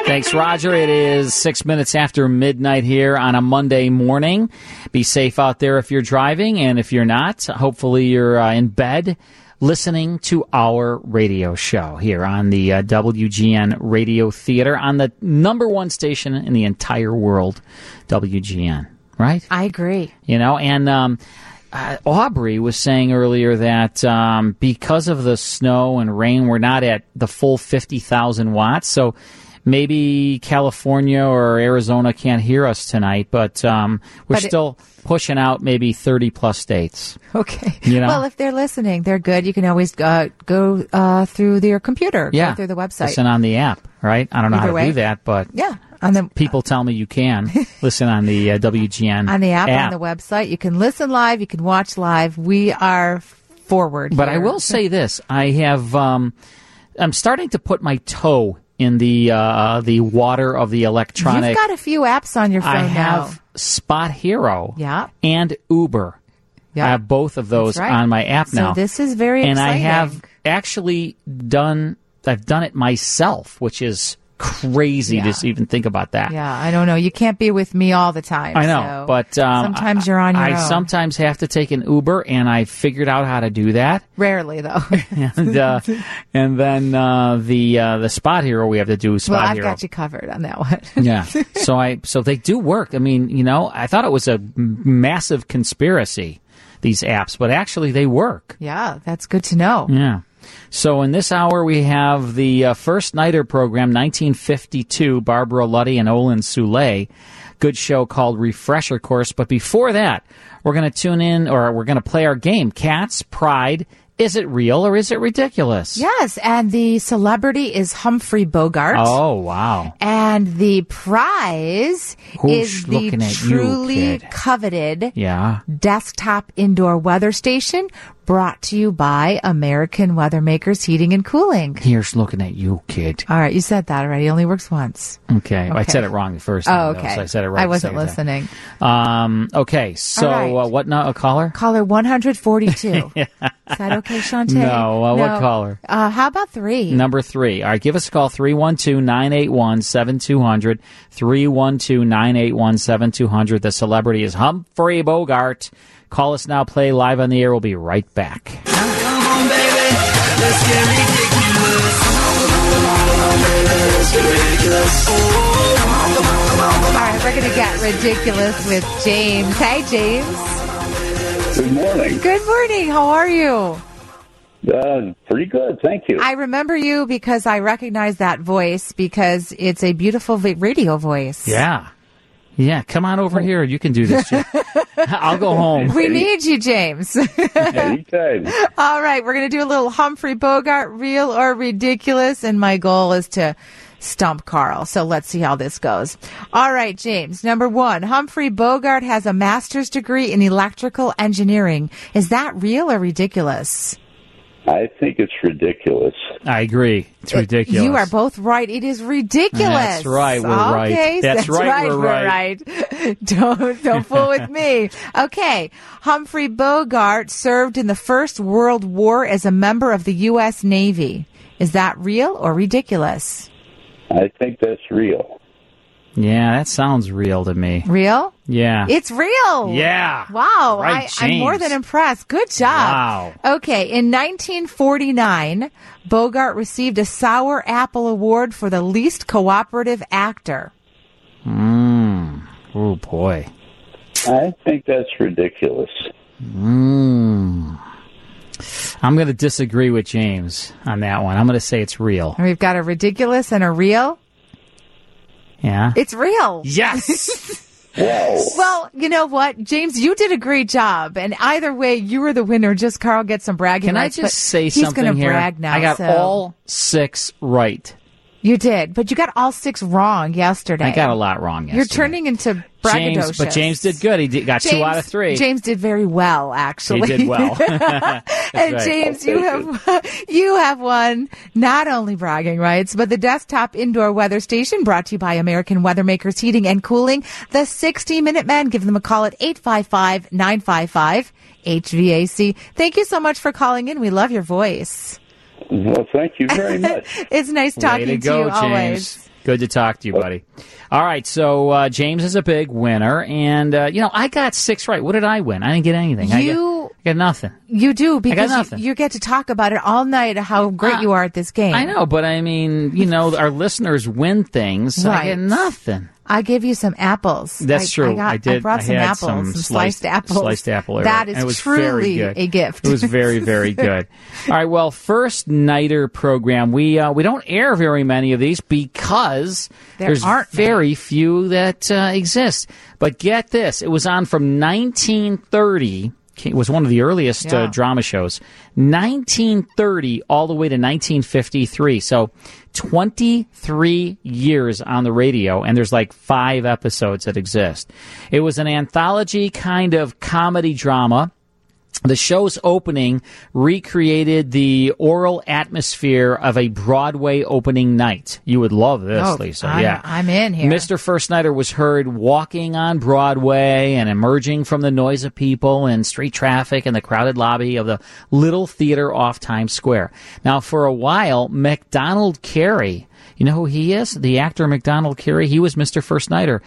Thanks, Roger. It is 6 minutes after midnight here on a Monday morning. Be safe out there if you're driving, and if you're not, hopefully you're in bed listening to our radio show here on the WGN Radio Theater on the number one station in the entire world, WGN, right? I agree. You know, and Aubrey was saying earlier that because of the snow and rain, we're not at the full 50,000 watts, so maybe California or Arizona can't hear us tonight, but we're still pushing out maybe 30-plus states. Okay. You know? Well, if they're listening, they're good. You can always go through their computer, go through the website. Listen on the app, right? I don't know how to do that, but people tell me you can. Listen on the WGN on the app, on the website. You can listen live. You can watch live. We are forward But here. I will say this. I have I'm starting to put my toe in the water of the electronic. You've got a few apps on your phone I have now. Spot Hero and Uber. I have both of those on my app now. So this is very exciting. And I have actually done it myself, which is crazy to even think about that. Yeah, I don't know. You can't be with me all the time. I know, but sometimes you're on your own. I sometimes have to take an Uber, and I figured out how to do that. Rarely, though. and then the Spot Hero, we have to do Spot Hero. I've got you covered on that one. Yeah. So they do work. I mean, you know, I thought it was a massive conspiracy, these apps, but actually they work. Yeah, that's good to know. Yeah. So in this hour, we have the First Nighter program, 1952, Barbara Luddy and Olin Soule. Good show called Refresher Course. But before that, we're going to tune in, or we're going to play our game, Cat's Pride. Is it real or is it ridiculous? Yes, and the celebrity is Humphrey Bogart. Oh, wow. And the prize is the truly coveted desktop indoor weather station brought to you by American Weather Makers Heating and Cooling. Here's looking at you, kid. All right, you said that already. It only works once. Okay. I said it wrong the first time. Oh, okay. So I said it right. I wasn't listening. Okay, so what now? A caller? Caller 142. Is that okay, Shantae? No, what caller? How about 3? Number 3. All right, give us a call, 312-981-7200, 312-981-7200. The celebrity is Humphrey Bogart. Call us now, play live on the air. We'll be right back. Come on, baby, let's get ridiculous. Let's get ridiculous. All right, we're going to get ridiculous with James. Hey, James. Good morning. Good morning. How are you? Pretty good, thank you. I remember you because I recognize that voice because it's a beautiful radio voice. Yeah. Yeah, come on over here. You can do this. I'll go home. We need you, James. Anytime. All right, we're going to do a little Humphrey Bogart, real or ridiculous, and my goal is to stump Carl. So let's see how this goes. All right, James. Number 1, Humphrey Bogart has a master's degree in electrical engineering. Is that real or ridiculous? I think it's ridiculous. I agree. It's ridiculous. You are both right. It is ridiculous. That's right. We're right. Okay, that's right. We're right. Don't fool with me. Okay. Humphrey Bogart served in the First World War as a member of the U.S. Navy. Is that real or ridiculous? I think that's real. Yeah, that sounds real to me. Real? Yeah. It's real. Yeah. Wow. Right, I'm more than impressed. Good job. Wow. Okay. In 1949, Bogart received a Sour Apple Award for the least cooperative actor. Oh, boy. I think that's ridiculous. I'm going to disagree with James on that one. I'm going to say it's real. And we've got a ridiculous and a real. Yeah. It's real. Yes. Well, you know what, James, you did a great job, and either way, you were the winner. Just Carl gets some bragging rights. Can I just say he's something gonna here? Brag now. I got all 6 right. You did, but you got all 6 wrong yesterday. I got a lot wrong yesterday. You're turning into braggadocious. But James did good. He got 2 out of 3. James did very well, actually. He did well. And right. James, you have won not only bragging rights, but the desktop indoor weather station brought to you by American Weather Makers Heating and Cooling, the 60-Minute Man. Give them a call at 855-955-HVAC. Thank you so much for calling in. We love your voice. Well, thank you very much. It's nice talking to you James. always. Good to talk to you, buddy. All right, so James is a big winner, and, I got 6 right. What did I win? I didn't get anything. I got nothing. You do, because you get to talk about it all night, how great you are at this game. I know, but I mean, our listeners win things. Right. I get nothing. I gave you some apples. That's true. I did. I brought some apples, some sliced apples. Sliced apple. That is truly a gift. It was very, very good. All right. Well, First Nighter program. We don't air very many of these because there's very few that exist. But get this: it was on from 1930. It was one of the earliest drama shows. 1930 all the way to 1953. So 23 years on the radio, and there's like 5 episodes that exist. It was an anthology kind of comedy drama. The show's opening recreated the oral atmosphere of a Broadway opening night. You would love this, Lisa. I'm in here. Mr. First Nighter was heard walking on Broadway and emerging from the noise of people and street traffic and the crowded lobby of the Little Theater off Times Square. Now, for a while, MacDonald Carey, you know who he is? The actor MacDonald Carey. He was Mr. First Nighter.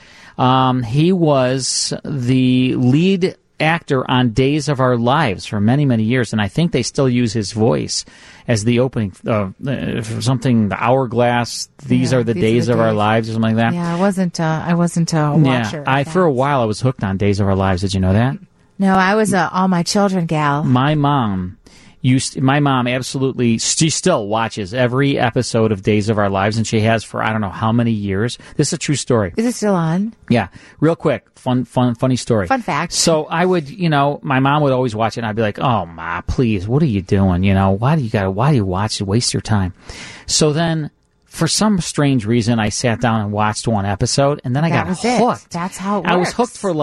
He was the lead actor on Days of Our Lives for many, many years, and I think they still use his voice as the opening for something, the Hourglass, These Are the Days of Our Lives, or something like that. Yeah, I wasn't a watcher. Yeah, for a while I was hooked on Days of Our Lives. Did you know that? No, I was a All My Children gal. My mom absolutely, she still watches every episode of Days of Our Lives, and she has for I don't know how many years. This is a true story. Is it still on? Yeah. Real quick, funny story. Fun fact. So I would, my mom would always watch it, and I'd be like, "Oh, Ma, please, what are you doing? Why do you watch it? Waste your time." So then, for some strange reason, I sat down and watched one episode, and then I got hooked. That's how it works. I was hooked for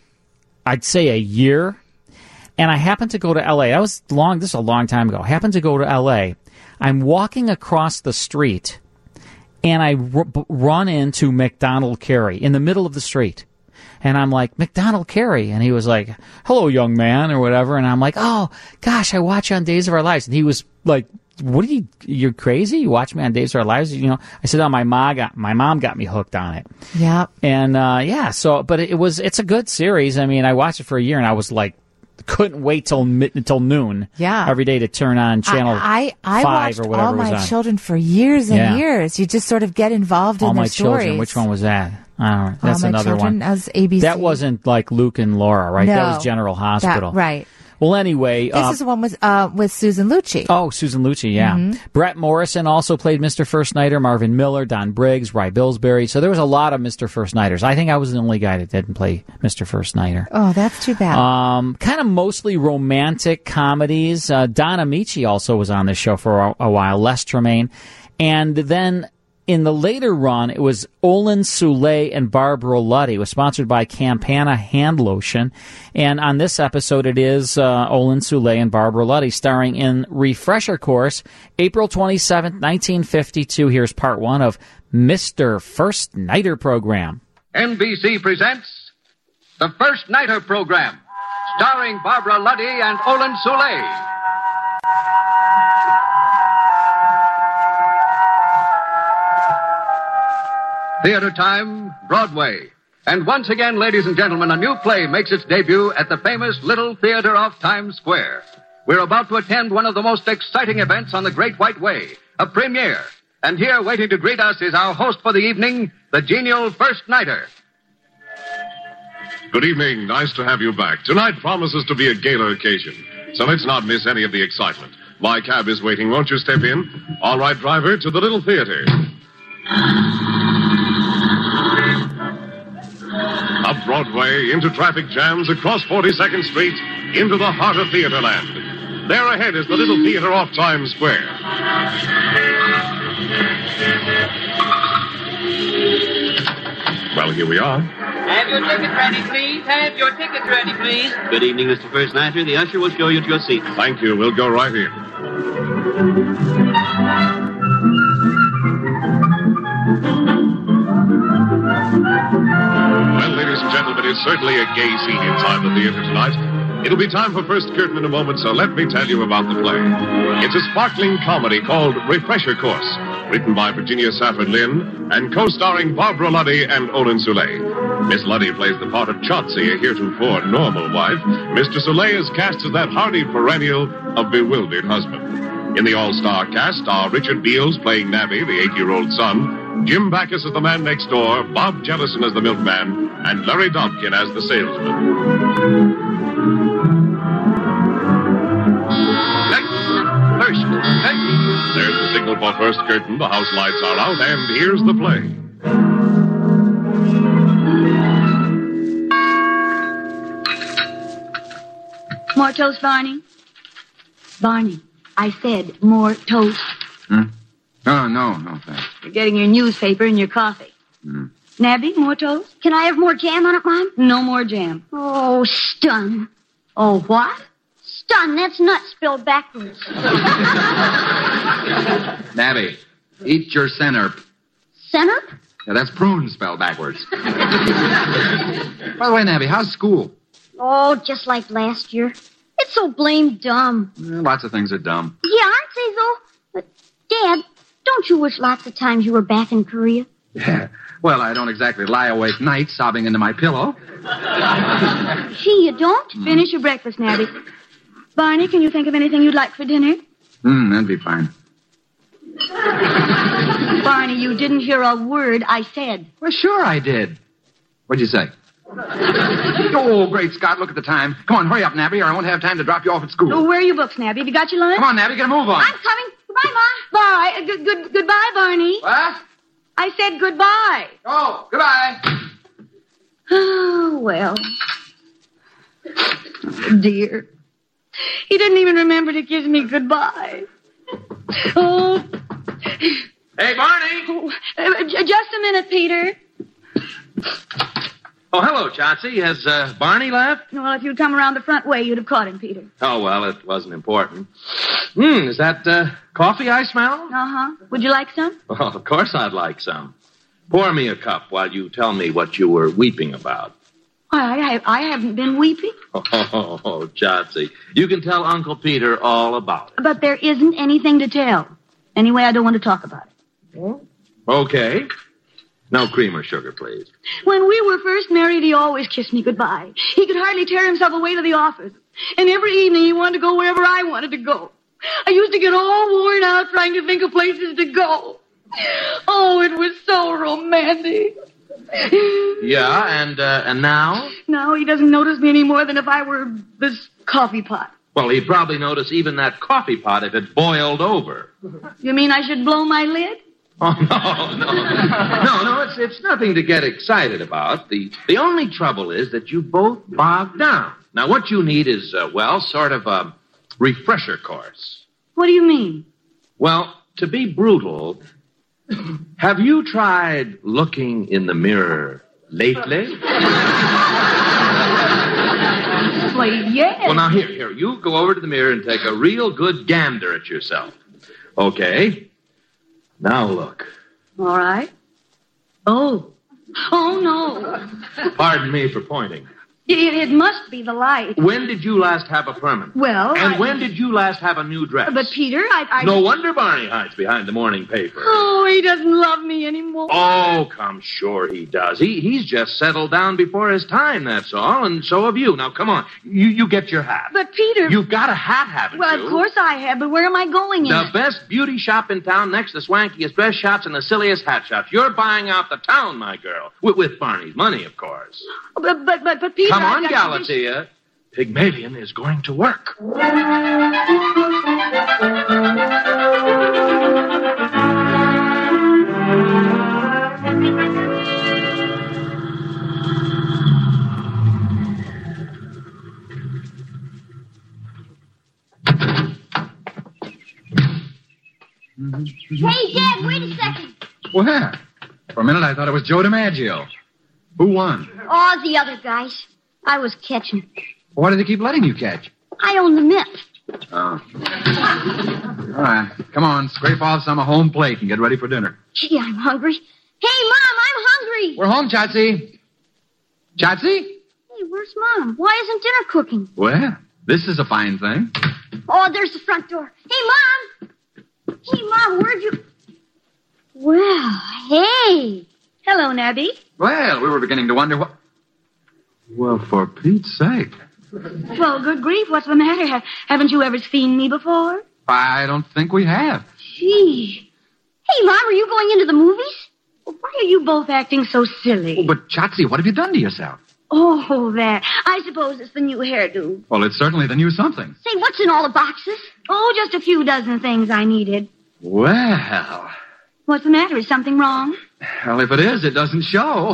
I'd say a year. And I happened to go to L.A. This is a long time ago. I happened to go to L.A. I'm walking across the street, and I run into MacDonald Carey in the middle of the street. And I'm like, MacDonald Carey. And he was like, "Hello, young man," or whatever. And I'm like, "Oh, gosh, I watch you on Days of Our Lives." And he was like, "What are you're crazy? You watch me on Days of Our Lives?" I said, "Oh, my mom got me hooked on it." Yeah. And, but it's a good series. I mean, I watched it for a year, and I was like, couldn't wait till noon every day to turn on channel 5 or whatever was on. All My Children for years and years. You just sort of get involved in their stories. All My Children. Which one was that? I don't know. That's another one. That was ABC. That wasn't like Luke and Laura, right? No, that was General Hospital. Right. Well, anyway. This is the one with Susan Lucci. Oh, Susan Lucci, yeah. Mm-hmm. Brett Morrison also played Mr. First Nighter, Marvin Miller, Don Briggs, Rye Billsbury. So there was a lot of Mr. First Nighters. I think I was the only guy that didn't play Mr. First Nighter. Oh, that's too bad. Kind of mostly romantic comedies. Don Amici also was on this show for a while, Les Tremaine. And then in the later run, it was Olin Soule and Barbara Luddy. It was sponsored by Campana Hand Lotion. And on this episode, it is Olin Soule and Barbara Luddy, starring in Refresher Course, April 27th, 1952. Here's part 1 of Mr. First Nighter program. NBC presents The First Nighter program, starring Barbara Luddy and Olin Soule. Theater time, Broadway. And once again, ladies and gentlemen, a new play makes its debut at the famous Little Theater off Times Square. We're about to attend one of the most exciting events on the Great White Way, a premiere. And here, waiting to greet us, is our host for the evening, the genial First Nighter. Good evening. Nice to have you back. Tonight promises to be a gala occasion, so let's not miss any of the excitement. My cab is waiting. Won't you step in? All right, driver, to the Little Theater. Up Broadway, into traffic jams, across 42nd Street, into the heart of Theaterland. There ahead is the Little Theater off Times Square. Well, here we are. Have your tickets ready, please. Have your tickets ready, please. Good evening, Mr. First Nighter. The usher will show you to your seat. Thank you. We'll go right in. Well, ladies and gentlemen, it's certainly a gay scene inside the theater tonight. It'll be time for first curtain in a moment, so let me tell you about the play. It's a sparkling comedy called Refresher Course. written by Virginia Safford Lynn, and co-starring Barbara Luddy and Olin Soule. Miss Luddy plays the part of Chauncey, a heretofore normal wife. Mr. Soule is cast as that hardy perennial, a bewildered husband. In the all-star cast are Richard Beals playing Nabby, the 8-year-old son, Jim Backus as the man next door, Bob Jellison as the milkman, and Larry Dobkin as the salesman. There's the signal for first curtain. The house lights are out, and here's the play. More toast, Barney? Barney, I said more toast. Oh, no, thanks. You're getting your newspaper and your coffee. Nabby, more toast? Can I have more jam on it, Mom? No more jam. Oh, stun. Oh, what? Stun, that's nuts spelled backwards. Nabby, eat your centerp. Centerp? Yeah, that's prunes spelled backwards. By the way, Nabby, how's school? Oh, just like last year. It's so blamed dumb. Lots of things are dumb. Yeah, aren't they, though? But, Dad, don't you wish lots of times you were back in Korea? Yeah. Well, I don't exactly lie awake nights sobbing into my pillow. Gee, you don't? Finish your breakfast, Nabby. Barney, can you think of anything you'd like for dinner? That'd be fine. Barney, you didn't hear a word I said. Well, sure I did. What'd you say? Oh, great Scott, look at the time. Come on, hurry up, Nabby, or I won't have time to drop you off at school. Oh, where are your books, Nabby? Have you got your lunch? Come on, Nabby, get a move on. I'm coming. Goodbye, Ma. Bye. Goodbye, Barney. What? I said goodbye. Oh, goodbye. Oh, well. Oh, dear. He didn't even remember to kiss me goodbye. Oh. Hey, Barney. Oh, just a minute, Peter. Oh, hello, Chauncey. Has Barney left? Well, if you'd come around the front way, you'd have caught him, Peter. Oh, well, it wasn't important. Is that coffee I smell? Uh-huh. Would you like some? Well, of course I'd like some. Pour me a cup while you tell me what you were weeping about. I haven't been weeping. Oh, Chauncey, you can tell Uncle Peter all about it. But there isn't anything to tell. Anyway, I don't want to talk about it. Okay. No cream or sugar, please. When we were first married, he always kissed me goodbye. He could hardly tear himself away to the office. And every evening he wanted to go wherever I wanted to go. I used to get all worn out trying to think of places to go. Oh, it was so romantic. Yeah, and now? Now he doesn't notice me any more than if I were this coffee pot. Well, he'd probably notice even that coffee pot if it boiled over. You mean I should blow my lid? Oh, no, it's nothing to get excited about. The only trouble is that you both bogged down. Now, what you need is, sort of a refresher course. What do you mean? Well, to be brutal, have you tried looking in the mirror lately? Well, yes. Well, now, here, you go over to the mirror and take a real good gander at yourself. Okay. Now look. All right. Oh, no. Pardon me for pointing. It must be the light. When did you last have a permanent? Well, And when did you last have a new dress? But, Peter, I... No wonder Barney hides behind the morning paper. Oh, he doesn't love me anymore. Oh, come, sure he does. He's just settled down before his time, that's all, and so have you. Now, come on. You get your hat. But, Peter... You've got a hat, haven't you? Well, of course I have, but where am I going in The best beauty shop in town, next to the swankiest dress shops and the silliest hat shops. You're buying out the town, my girl. With Barney's money, of course. But Peter... Come on, Galatea. Pygmalion is going to work. Hey, Dad, wait a second. What? For a minute, I thought it was Joe DiMaggio. Who won? Oh, the other guys. I was catching. Why do they keep letting you catch? I own the mitt. Oh. All right. Come on, scrape off some home plate and get ready for dinner. Gee, I'm hungry. Hey, Mom, I'm hungry. We're home, Chatsy. Chatsy? Hey, where's Mom? Why isn't dinner cooking? Well, this is a fine thing. Oh, there's the front door. Hey, Mom! Hey, Mom, where'd you... Well, hey. Hello, Nabby. Well, we were beginning to wonder what... Well, for Pete's sake. Well, good grief, what's the matter? Haven't you ever seen me before? I don't think we have. Gee. Hey, Mom, are you going into the movies? Why are you both acting so silly? Oh, but, Chotsy, what have you done to yourself? Oh, that. I suppose it's the new hairdo. Well, it's certainly the new something. Say, what's in all the boxes? Oh, just a few dozen things I needed. Well... What's the matter? Is something wrong? Well, if it is, it doesn't show.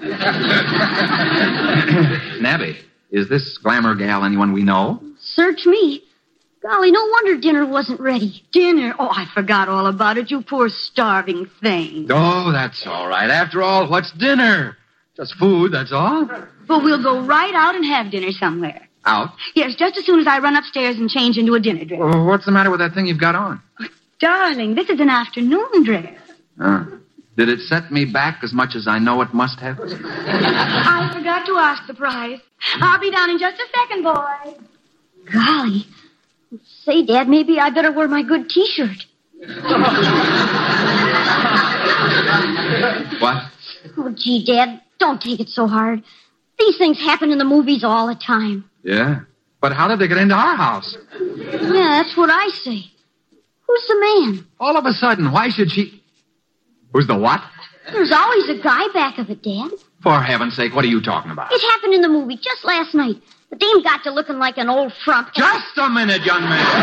Nabby, is this glamour gal anyone we know? Search me. Golly, no wonder dinner wasn't ready. Dinner? Oh, I forgot all about it, you poor starving thing. Oh, that's all right. After all, what's dinner? Just food, that's all. But we'll go right out and have dinner somewhere. Out? Yes, just as soon as I run upstairs and change into a dinner dress. Well, what's the matter with that thing you've got on? Darling, this is an afternoon dress. Did it set me back as much as I know it must have? I forgot to ask the price. I'll be down in just a second, boy. Golly. Say, Dad, maybe I better wear my good T-shirt. What? Oh, gee, Dad, don't take it so hard. These things happen in the movies all the time. Yeah? But how did they get into our house? Yeah, that's what I say. Who's the man? All of a sudden, why should she... Who's the what? There's always a guy back of it, Dad. For heaven's sake, what are you talking about? It happened in the movie just last night. The dame got to looking like an old frump. Just a minute, young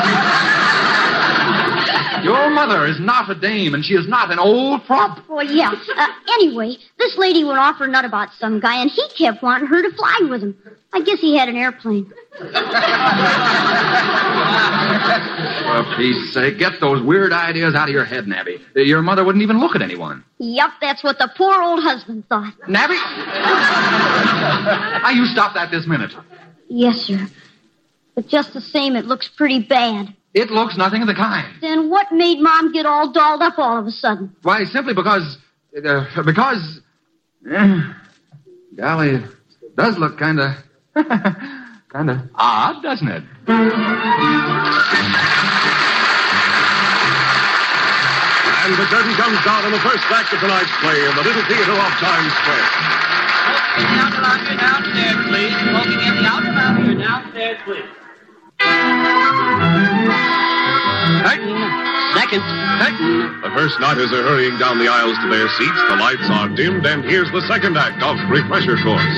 man. Your mother is not a dame, and she is not an old frump. Well, yeah. Anyway, this lady went off her nut about some guy, and he kept wanting her to fly with him. I guess he had an airplane. For peace sake, get those weird ideas out of your head, Nabby. Your mother wouldn't even look at anyone. Yup, that's what the poor old husband thought. Nabby! Now, you stop that this minute. Yes, sir. But just the same, it looks pretty bad. It looks nothing of the kind. Then what made Mom get all dolled up all of a sudden? Why, simply because... golly, it does look kind of odd, doesn't it? And the curtain comes down on the first act of tonight's play in the Little Theater of Times Square. Smoking in the outer lounge, downstairs, please. Smoking in the outer lounge, downstairs, please. Curtain. Second. Curtain. The first knockers are hurrying down the aisles to their seats. The lights are dimmed, and here's the second act of Refresher Course.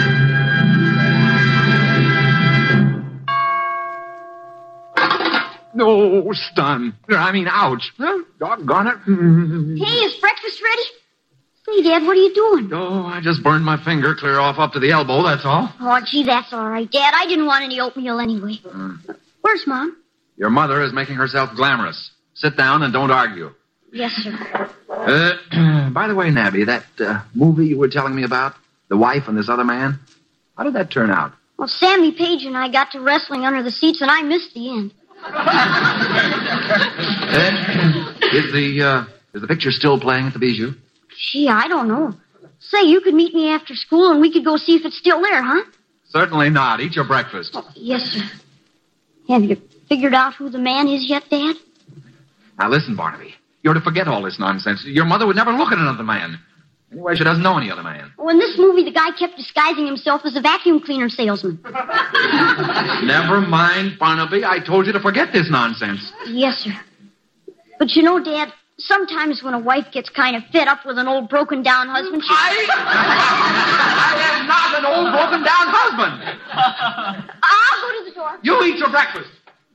No, stun. Ouch. Doggone it. Hey, is breakfast ready? Say, Dad, what are you doing? Oh, I just burned my finger clear off up to the elbow, that's all. Oh, gee, that's all right, Dad. I didn't want any oatmeal anyway. Where's Mom? Your mother is making herself glamorous. Sit down and don't argue. Yes, sir. By the way, Nabby, that movie you were telling me about, the wife and this other man, how did that turn out? Well, Sammy Page and I got to wrestling under the seats, and I missed the end. Is the picture still playing at the Bijou? Gee, I don't know. Say, you could meet me after school and we could go see if it's still there, huh? Certainly not. Eat your breakfast. Oh, yes, sir. Have you figured out who the man is yet, Dad? Now listen, Barnaby. You're to forget all this nonsense. Your mother would never look at another man. Anyway, she doesn't know any other man. Oh, in this movie, the guy kept disguising himself as a vacuum cleaner salesman. Never mind, Barnaby. I told you to forget this nonsense. Yes, sir. But you know, Dad, sometimes when a wife gets kind of fed up with an old broken-down husband, she... I am not an old broken-down husband. I'll go to the door. You eat your breakfast.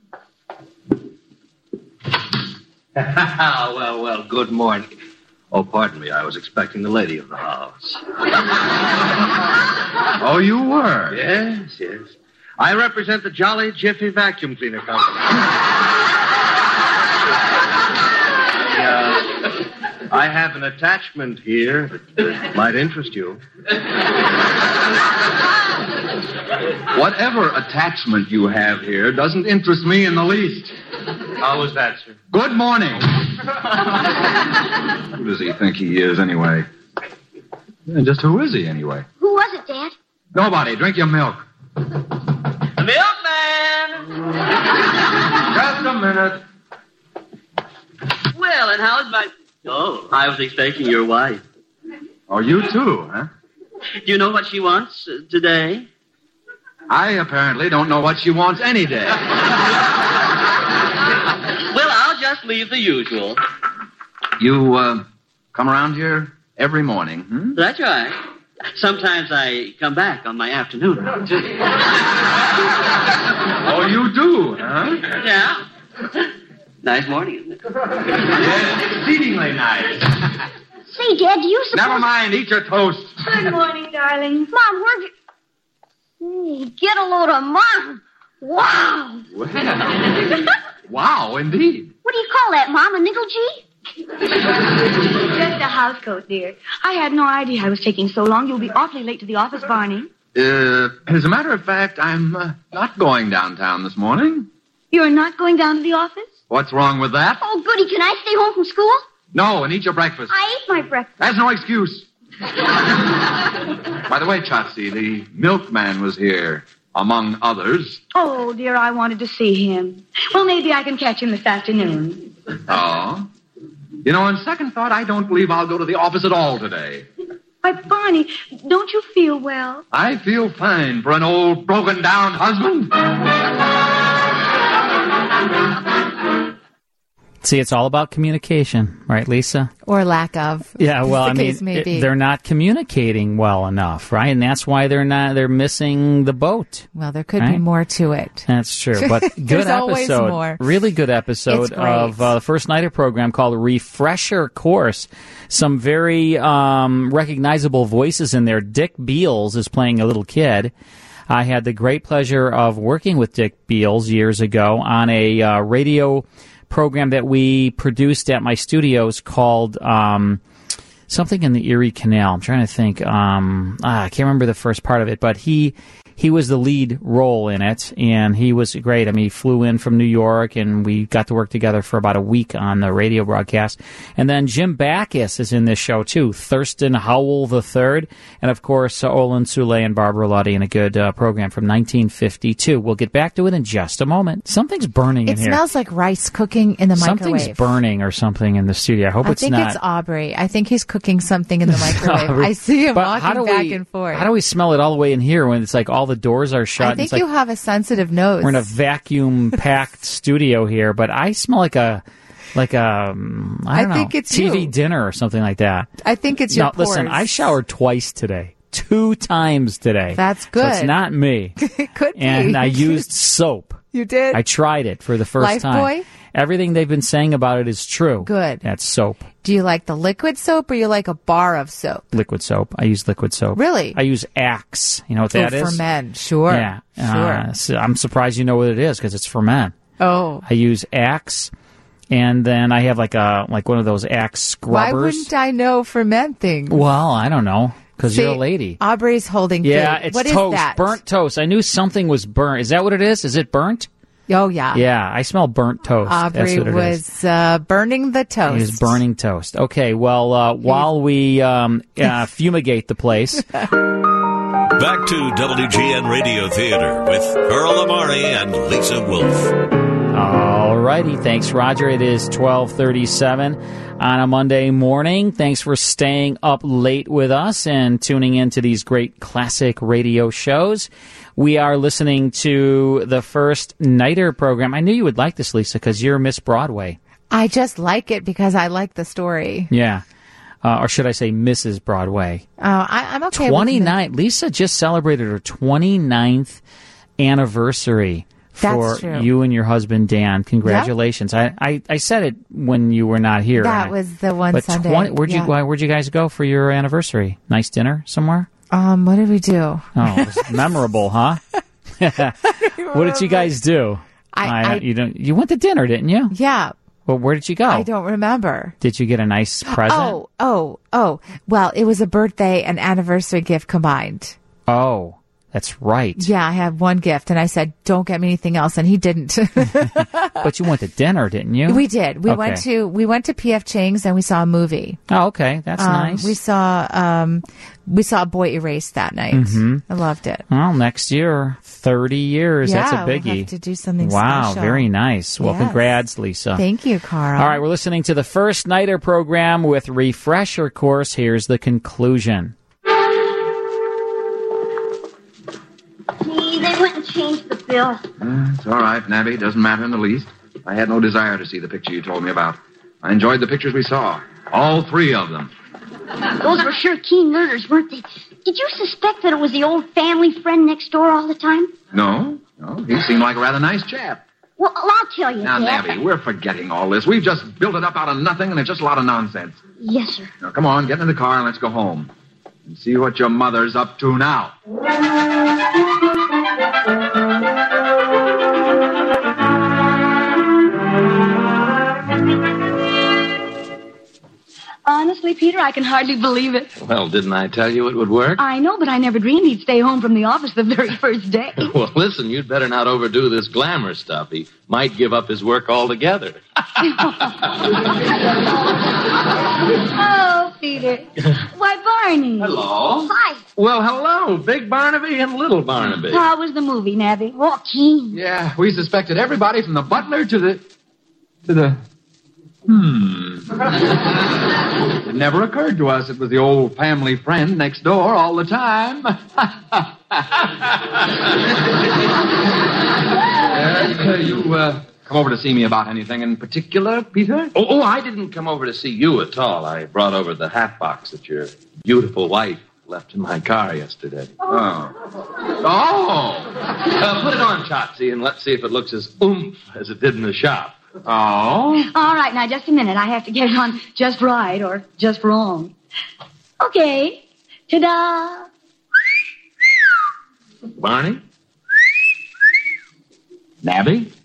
Well, good morning. Oh, pardon me. I was expecting the lady of the house. Oh, you were? Yes. I represent the Jolly Jiffy Vacuum Cleaner Company. I have an attachment here that might interest you. Whatever attachment you have here doesn't interest me in the least. How was that, sir? Good morning. Who does he think he is, anyway? And just who is he, anyway? Who was it, Dad? Nobody. Drink your milk. The milkman! Just a minute. Well, and how's my... Oh, I was expecting your wife. Oh, you too, huh? Do you know what she wants today? I apparently don't know what she wants any day. Well, I'll just leave the usual. You, come around here every morning, hmm? That's right. Sometimes I come back on my afternoon. Oh, you do, huh? Yeah. Nice morning, isn't it? Yes, exceedingly nice. Say, Dad, do you suppose... Never mind, eat your toast. Good morning, darling. Mom, where'd you... Hey, get a load of Mom. Wow. Well, wow, indeed. What do you call that, Mom? A nickel G? Just a house coat, dear. I had no idea I was taking so long. You'll be awfully late to the office, Barney. As a matter of fact, I'm not going downtown this morning. You're not going down to the office? What's wrong with that? Oh, goody, can I stay home from school? No, and eat your breakfast. I ate my breakfast. That's no excuse. By the way, Chotzi, the milkman was here, among others. Oh, dear, I wanted to see him. Well, maybe I can catch him this afternoon. Oh? You know, on second thought, I don't believe I'll go to the office at all today. Why, Barney, don't you feel well? I feel fine for an old, broken-down husband. See, it's all about communication, right, Lisa? Or lack of. Yeah, well, I mean, they're not communicating well enough, right? And that's why they're missing the boat. Well, there could be more to it. That's true, but good There's always episode. More. Really good episode of the First Nighter program called Refresher Course. Some very recognizable voices in there. Dick Beals is playing a little kid. I had the great pleasure of working with Dick Beals years ago on a radio program that we produced at my studios called something in the Erie Canal. I'm trying to think. I can't remember the first part of it, but he was the lead role in it, and he was great. I mean, he flew in from New York, and we got to work together for about a week on the radio broadcast. And then Jim Backus is in this show, too. Thurston Howell III, and, of course, Olin Soule and Barbara Luddy in a good program from 1952. We'll get back to it in just a moment. Something's burning in here. It smells like rice cooking in the microwave. Something's burning or something in the studio. I hope it's not. I think it's Aubrey. I think he's cooking something in the microwave. I see him walking back and forth. How do we smell it all the way in here when it's like all the doors are shut? I think you have a sensitive nose. We're in a vacuum-packed studio here, but I smell like a I don't know, it's TV you. dinner or something like that. I think it's your pores. Listen, I showered twice today. 2 times today. That's good. So it's not me. It could be. And I used soap. You did? I tried it for the first time. Lifebuoy? Everything they've been saying about it is true. Good. That's soap. Do you like the liquid soap or you like a bar of soap? Liquid soap. I use liquid soap. Really? I use Axe. You know what that is? For men. Sure. Yeah. Sure. So I'm surprised you know what it is because it's for men. Oh. I use Axe, and then I have like one of those Axe scrubbers. Why wouldn't I know for men things? Well, I don't know. Because you're a lady. Aubrey's holding Yeah, food. it's what toast. Is that? Burnt toast. I knew something was burnt. Is that what it is? Is it burnt? Oh, yeah. Yeah, I smell burnt toast. Aubrey was burning the toast. He was burning toast. Okay, well, while we fumigate the place. Back to WGN Radio Theater with Earl Amari and Lisa Wolf. All righty. Thanks, Roger. It is 12:37 on a Monday morning. Thanks for staying up late with us and tuning into these great classic radio shows. We are listening to the First Nighter program. I knew you would like this, Lisa, because you're Miss Broadway. I just like it because I like the story. Yeah. Or should I say Mrs. Broadway? I'm okay 29. With Lisa just celebrated her 29th anniversary. For you and your husband, Dan. Congratulations. Yep. I said it when you were not here. That was the one Sunday. Where'd you guys go for your anniversary? Nice dinner somewhere? What did we do? Oh, it was memorable, huh? What did you guys do? You went to dinner, didn't you? Yeah. Well, where did you go? I don't remember. Did you get a nice present? Oh. Well, it was a birthday and anniversary gift combined. Oh. That's right. Yeah, I had one gift, and I said, don't get me anything else, and he didn't. But you went to dinner, didn't you? We did. We went to P.F. Chang's, and we saw a movie. Oh, okay. That's nice. We saw Boy Erased that night. Mm-hmm. I loved it. Well, next year, 30 years. Yeah, that's a biggie. We'll have to do something wow, special. Very nice. Well, yes. Congrats, Lisa. Thank you, Carl. All right, we're listening to the First Nighter program with Refresher Course. Here's the conclusion. Gee, they went and changed the bill. It's all right, Nabby. Doesn't matter in the least. I had no desire to see the picture you told me about. I enjoyed the pictures we saw. All 3 of them. Those were sure keen learners, weren't they? Did you suspect that it was the old family friend next door all the time? No. He seemed like a rather nice chap. Well, I'll tell you, Now, Dad. Nabby, we're forgetting all this. We've just built it up out of nothing, and it's just a lot of nonsense. Yes, sir. Now, come on, get in the car and let's go home. And see what your mother's up to now. Honestly, Peter, I can hardly believe it. Well, didn't I tell you it would work? I know, but I never dreamed he'd stay home from the office the very first day. Well, listen, you'd better not overdo this glamour stuff. He might give up his work altogether. Oh, Peter. Why, Barney. Hello. Hi. Well, hello, Big Barnaby and Little Barnaby. How was the movie, Nabby? Oh, keen. Yeah, we suspected everybody from the butler to the... It never occurred to us it was the old family friend next door all the time. You come over to see me about anything in particular, Peter? Oh, I didn't come over to see you at all. I brought over the hat box that your beautiful wife left in my car yesterday. Oh. Put it on, Chotsy, and let's see if it looks as oomph as it did in the shop. Oh? All right, now, just a minute. I have to get it on just right or just wrong. Okay. Ta-da! Barney? Nabby?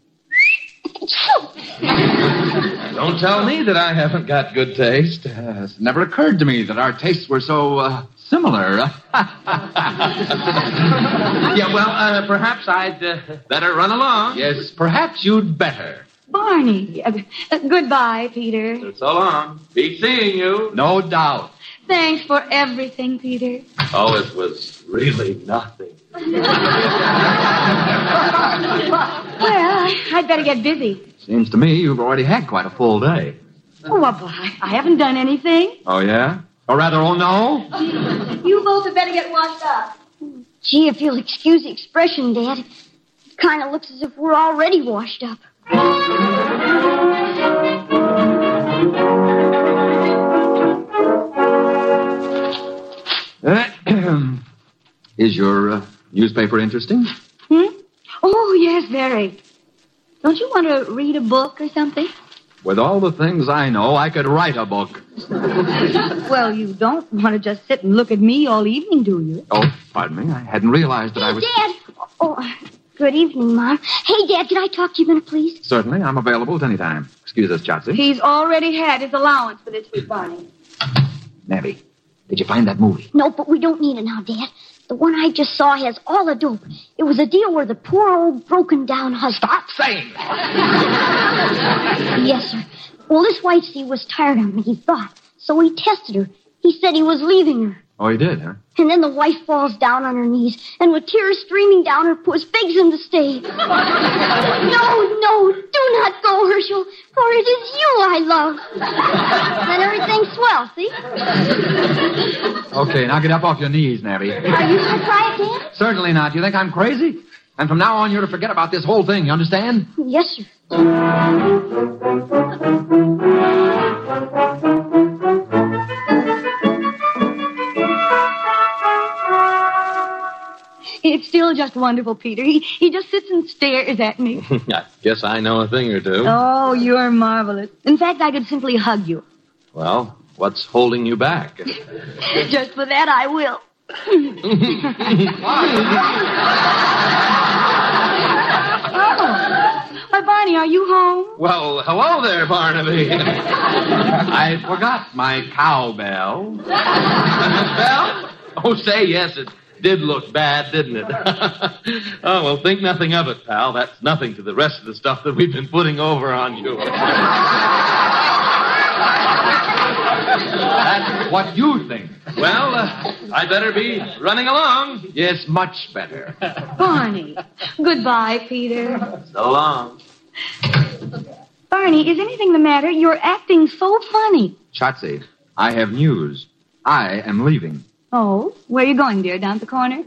Don't tell me that I haven't got good taste. It's never occurred to me that our tastes were so, similar. Yeah, well, perhaps I'd better run along. Yes, perhaps you'd better. Barney. Goodbye, Peter. So long. Be seeing you. No doubt. Thanks for everything, Peter. Oh, it was really nothing. Well, I'd better get busy. Seems to me you've already had quite a full day. Oh, well, I haven't done anything. Oh, yeah? Or rather, oh, no? You both had better get washed up. Gee, if you'll excuse the expression, Dad, it kind of looks as if we're already washed up. Is your newspaper interesting? Oh, yes, very. Don't you want to read a book or something? With all the things I know, I could write a book. Well, you don't want to just sit and look at me all evening, do you? Oh, pardon me. I hadn't realized that I was... Dad! Oh, good evening, Mom. Hey, Dad, can I talk to you a minute, please? Certainly. I'm available at any time. Excuse us, Chotsy. He's already had his allowance for this week, Barney. Nabby, did you find that movie? No, but we don't need it now, Dad. The one I just saw has all the dope. It was a deal where the poor old broken-down husband... Stop saying that! Yes, sir. Well, this wifey was tired of me, he thought. So he tested her. He said he was leaving her. Oh, he did, huh? And then the wife falls down on her knees, and with tears streaming down her puss, begs him to stay. No, do not go, Herschel, for it is you I love. Then everything's swell, see? Okay, now get up off your knees, Nabby. Are you going to try it, Dad? Certainly not. You think I'm crazy? And from now on, you're to forget about this whole thing, you understand? Yes, sir. It's still just wonderful, Peter. He just sits and stares at me. I guess I know a thing or two. Oh, you're marvelous. In fact, I could simply hug you. Well, what's holding you back? Just for that, I will. Why, Barney, are you home? Well, hello there, Barnaby. I forgot my cowbell. Bell? Oh, say yes. did look bad, didn't it? Oh, well, think nothing of it, pal. That's nothing to the rest of the stuff that we've been putting over on you. That's what you think. Well, I'd better be running along. Yes, much better. Barney. Goodbye, Peter. So long. Barney, is anything the matter? You're acting so funny. Shotzi, I have news. I am leaving. Oh? Where are you going, dear? Down the corner?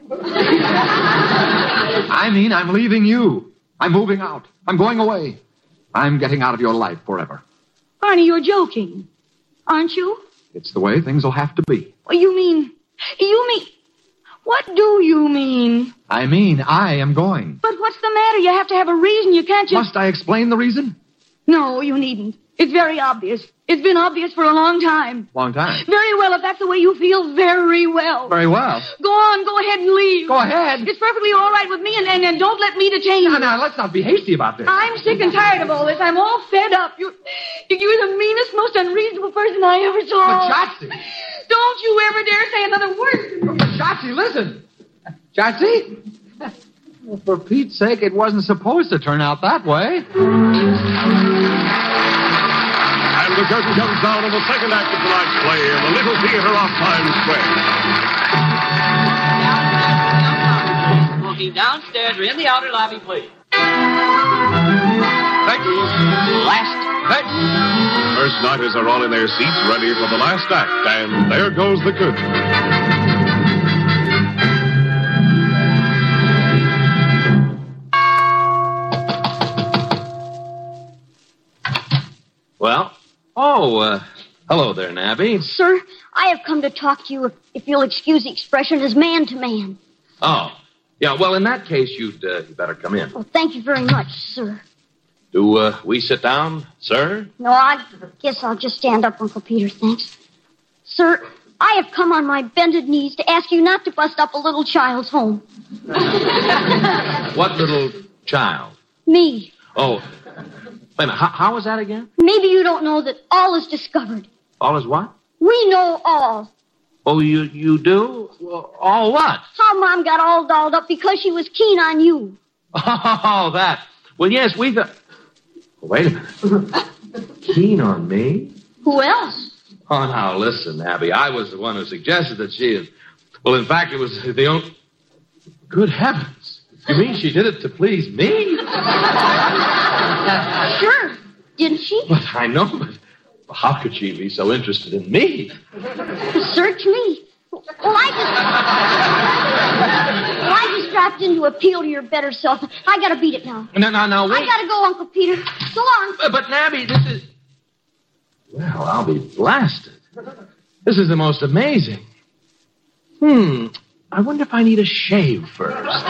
I mean, I'm leaving you. I'm moving out. I'm going away. I'm getting out of your life forever. Barney, you're joking. Aren't you? It's the way things will have to be. Well, you mean... What do you mean? I mean, I am going. But what's the matter? You have to have a reason. You can't just... Must I explain the reason? No, you needn't. It's very obvious. It's been obvious for a long time. Long time? Very well, if that's the way you feel, very well. Very well. Go on, go ahead and leave. Go ahead. It's perfectly all right with me, and don't let me detain you. Now, let's not be hasty about this. I'm sick and tired of all this. I'm all fed up. You're the meanest, most unreasonable person I ever saw. But, Shotzi. Don't you ever dare say another word. Shotzi, listen. Shotzi? Well, for Pete's sake, it wasn't supposed to turn out that way. And the curtain comes down on the second act of tonight's play in the Little Theater off Times Square. Smoking downstairs or in the outer lobby, please. Thank you. Last. Next. First nighters are all in their seats, ready for the last act, and there goes the curtain. Well, hello there, Nabby. Sir, I have come to talk to you, if you'll excuse the expression, as man to man. Oh, yeah, well, in that case, you'd better come in. Well, thank you very much, sir. Do we sit down, sir? No, I guess I'll just stand up, Uncle Peter, thanks. Sir, I have come on my bended knees to ask you not to bust up a little child's home. What little child? Me. Oh, wait a minute, how was that again? Maybe you don't know that all is discovered. All is what? We know all. Oh, you do? Well, all what? How Mom got all dolled up because she was keen on you. Oh, that. Well, yes, we thought... Wait a minute. Keen on me? Who else? Oh, now, listen, Abby. I was the one who suggested that she... Well, in fact, it was the only... Good heavens. You mean she did it to please me? Sure. Didn't she? But I know, but how could she be so interested in me? Search me. Well, I just dropped in to appeal to your better self. I gotta beat it now. No, wait. I gotta go, Uncle Peter. So long. But Nabby, this is... Well, I'll be blasted. This is the most amazing. I wonder if I need a shave first.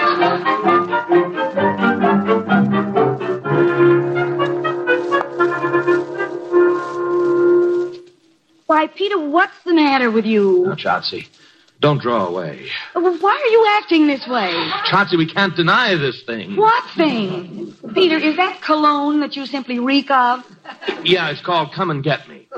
Why, Peter, what's the matter with you? Now, Chotzi, don't draw away. Well, why are you acting this way? Chotzi, we can't deny this thing. What thing? Peter, is that cologne that you simply reek of? Yeah, it's called Come and Get Me.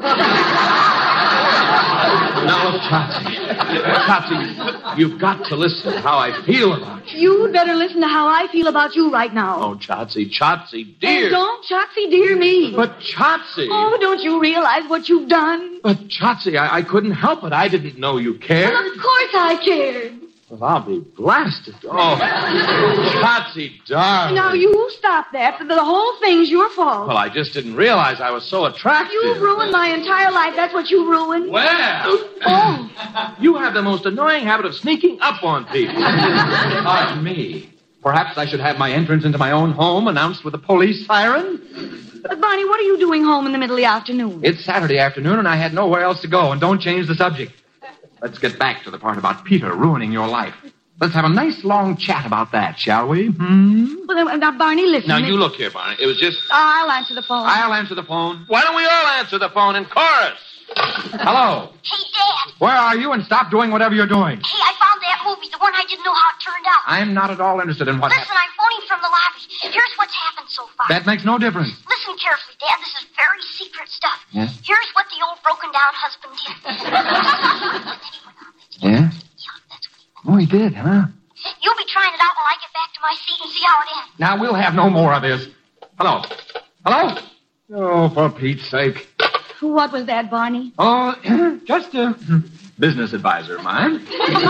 Now, look, Chotzi, you've got to listen to how I feel about you. You'd better listen to how I feel about you right now. Oh, Chotzi, dear. And don't Chotzi dear me. But, Chotzi. Oh, don't you realize what you've done? But, Chotzi, I couldn't help it. I didn't know you cared. Well, of course I cared. Well, I'll be blasted. Oh, Chotzi, darling. Now, you stop that. The whole thing's your fault. Well, I just didn't realize I was so attractive. You ruined my entire life. That's what you ruined. Well. Oh. You have the most annoying habit of sneaking up on people. Pardon me. Perhaps I should have my entrance into my own home announced with a police siren? But, Barney, what are you doing home in the middle of the afternoon? It's Saturday afternoon, and I had nowhere else to go. And don't change the subject. Let's get back to the part about Peter ruining your life. Let's have a nice long chat about that, shall we? Well, now, Barney, listen. Now, you look here, Barney. It was just... I'll answer the phone. I'll answer the phone. Why don't we all answer the phone in chorus? Hello. Hey, Dad. Where are you? And stop doing whatever you're doing. Hey, I found that movie, the one I didn't know how it turned out. I'm not at all interested in what Listen, happened. I'm phoning from the lobby. Here's what's happened so far. That makes no difference. Listen carefully, Dad. This is very secret stuff. Yes? Here's what the old broken-down husband did. Yeah? Oh, he did, huh? You'll be trying it out while I get back to my seat and see how it ends. Now, we'll have no more of this. Hello? Hello? Oh, for Pete's sake. What was that, Barney? Oh, just a business advisor of mine.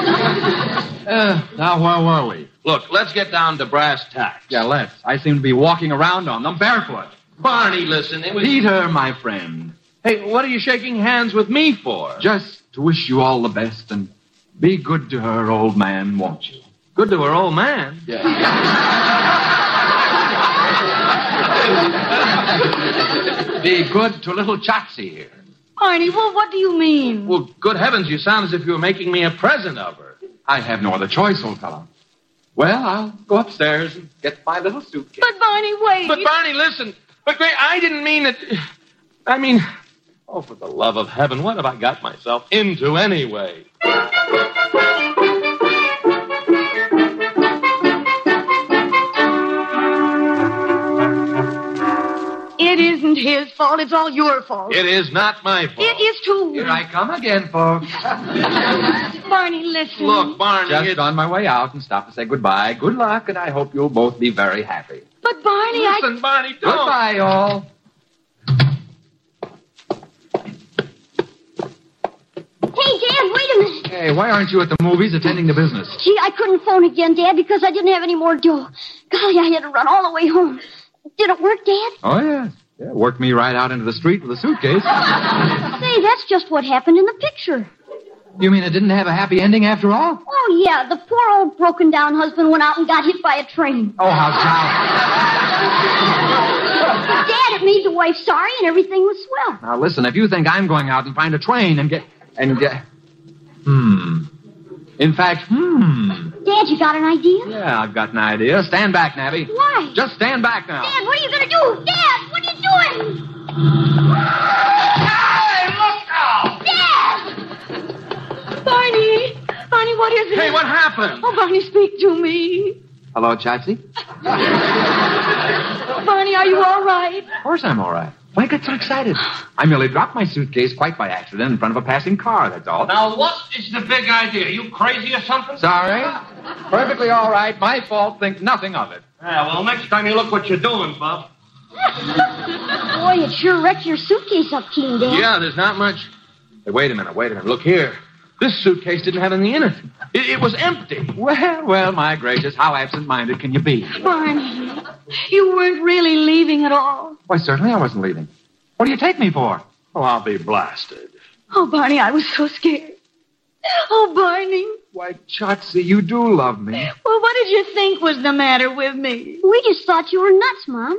Now, where were we? Look, let's get down to brass tacks. Yeah, let's. I seem to be walking around on them barefoot. Barney, listen, it was... Peter, my friend. Hey, what are you shaking hands with me for? Just to wish you all the best and be good to her, old man, won't you? Good to her old man? Yeah. Be good to little Chotsy here. Barney, well, what do you mean? Well, good heavens, you sound as if you were making me a present of her. I have no other choice, old fellow. Well, I'll go upstairs and get my little suitcase. But, Barney, wait. But, Barney, listen. But, I didn't mean it. I mean, oh, for the love of heaven, what have I got myself into anyway? It isn't his fault. It's all your fault. It is not my fault. It is too. Here I come again, folks. Barney, listen. Look, Barney, just on my way out and stop to say goodbye. Good luck, and I hope you'll both be very happy. But, Barney, Listen, Barney, don't. Goodbye, all. Hey, Dad, wait a minute. Hey, why aren't you at the movies attending to business? Gee, I couldn't phone again, Dad, because I didn't have any more dough. Golly, I had to run all the way home. Did it work, Dad? Oh, yes. Yeah, worked me right out into the street with a suitcase. Say, that's just what happened in the picture. You mean it didn't have a happy ending after all? Oh, yeah. The poor old broken-down husband went out and got hit by a train. Oh, how Dad, it made the wife sorry and everything was swell. Now, listen, if you think I'm going out and find a train and get... In fact, Dad, you got an idea? Yeah, I've got an idea. Stand back, Nabby. Why? Just stand back now. Dad, what are you going to do? Dad, what are you doing? Hey, look out! Dad! Barney, what is it? Hey, what happened? Oh, Barney, speak to me. Hello, Chotsy? Barney, are you all right? Of course I'm all right. Why get so excited? I merely dropped my suitcase quite by accident in front of a passing car, that's all. Now, what is the big idea? You crazy or something? Sorry. Perfectly all right. My fault. Think nothing of it. Yeah, well, next time you look what you're doing, Bob. Boy, it sure wrecked your suitcase up, King, Dad. Yeah, there's not much. Hey, wait a minute. Look here. This suitcase didn't have anything in it. It was empty. Well, my gracious, how absent-minded can you be? Barney, you weren't really leaving at all. Why, certainly I wasn't leaving. What do you take me for? Oh, I'll be blasted. Oh, Barney, I was so scared. Oh, Barney. Why, Chotsy, you do love me. Well, what did you think was the matter with me? We just thought you were nuts, Mom.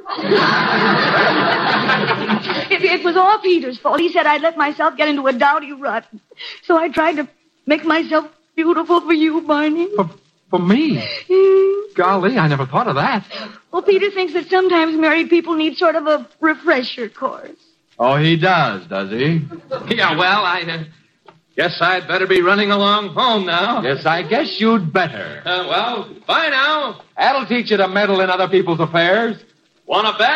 It was all Peter's fault. He said I'd let myself get into a dowdy rut. So I tried to make myself beautiful for you, Barney. For me? Golly, I never thought of that. Well, Peter thinks that sometimes married people need sort of a refresher course. Oh, he does he? Yeah, well, I guess I'd better be running along home now. Yes, I guess you'd better. Well, bye now. That'll teach you to meddle in other people's affairs. Want to bet?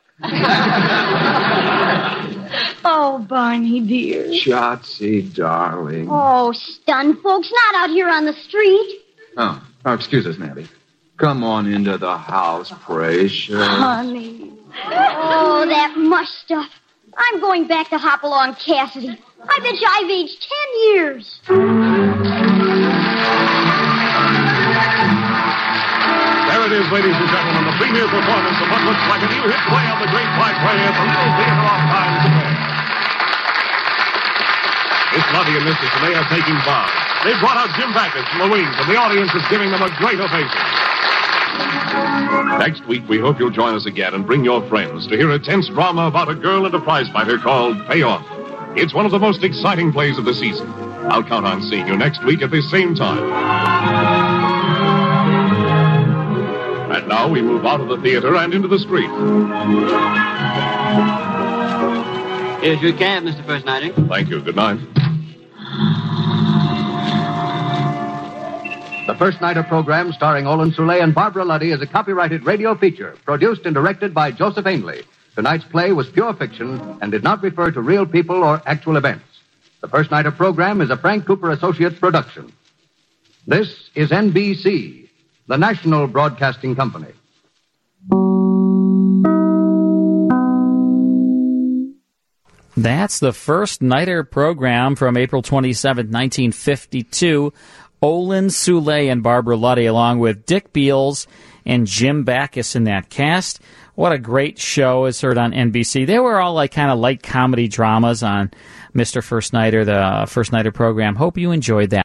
Oh, Barney, dear. Chotsy, darling. Oh, stunned folks, not out here on the street. Oh, excuse us, Nabby. Come on into the house, precious. Honey. Oh, that mush stuff. I'm going back to Hopalong Cassidy. I bet you I've aged 10 years. There it is, ladies and gentlemen, the premier performance of what looks like a new hit play of the Great Black Way at the Little Theater of Times Square. Miss Lottie and Mr. Soleil are taking bows. They've brought out Jim Backus from the wings, and the audience is giving them a great ovation. Next week, we hope you'll join us again and bring your friends to hear a tense drama about a girl and a prize fighter called Payoff. It's one of the most exciting plays of the season. I'll count on seeing you next week at this same time. And now we move out of the theater and into the street. Here's your cab, Mr. First Nighter. Thank you. Good night. The First Nighter program starring Olin Soule and Barbara Luddy is a copyrighted radio feature produced and directed by Joseph Ainley. Tonight's play was pure fiction and did not refer to real people or actual events. The First Nighter program is a Frank Cooper Associates production. This is NBC, the national broadcasting company. That's the First Nighter program from April 27, 1952. Olin Soule and Barbara Luddy, along with Dick Beals and Jim Backus in that cast. What a great show is heard on NBC. They were all like kind of light comedy dramas on Mr. First Nighter, the First Nighter program. Hope you enjoyed that.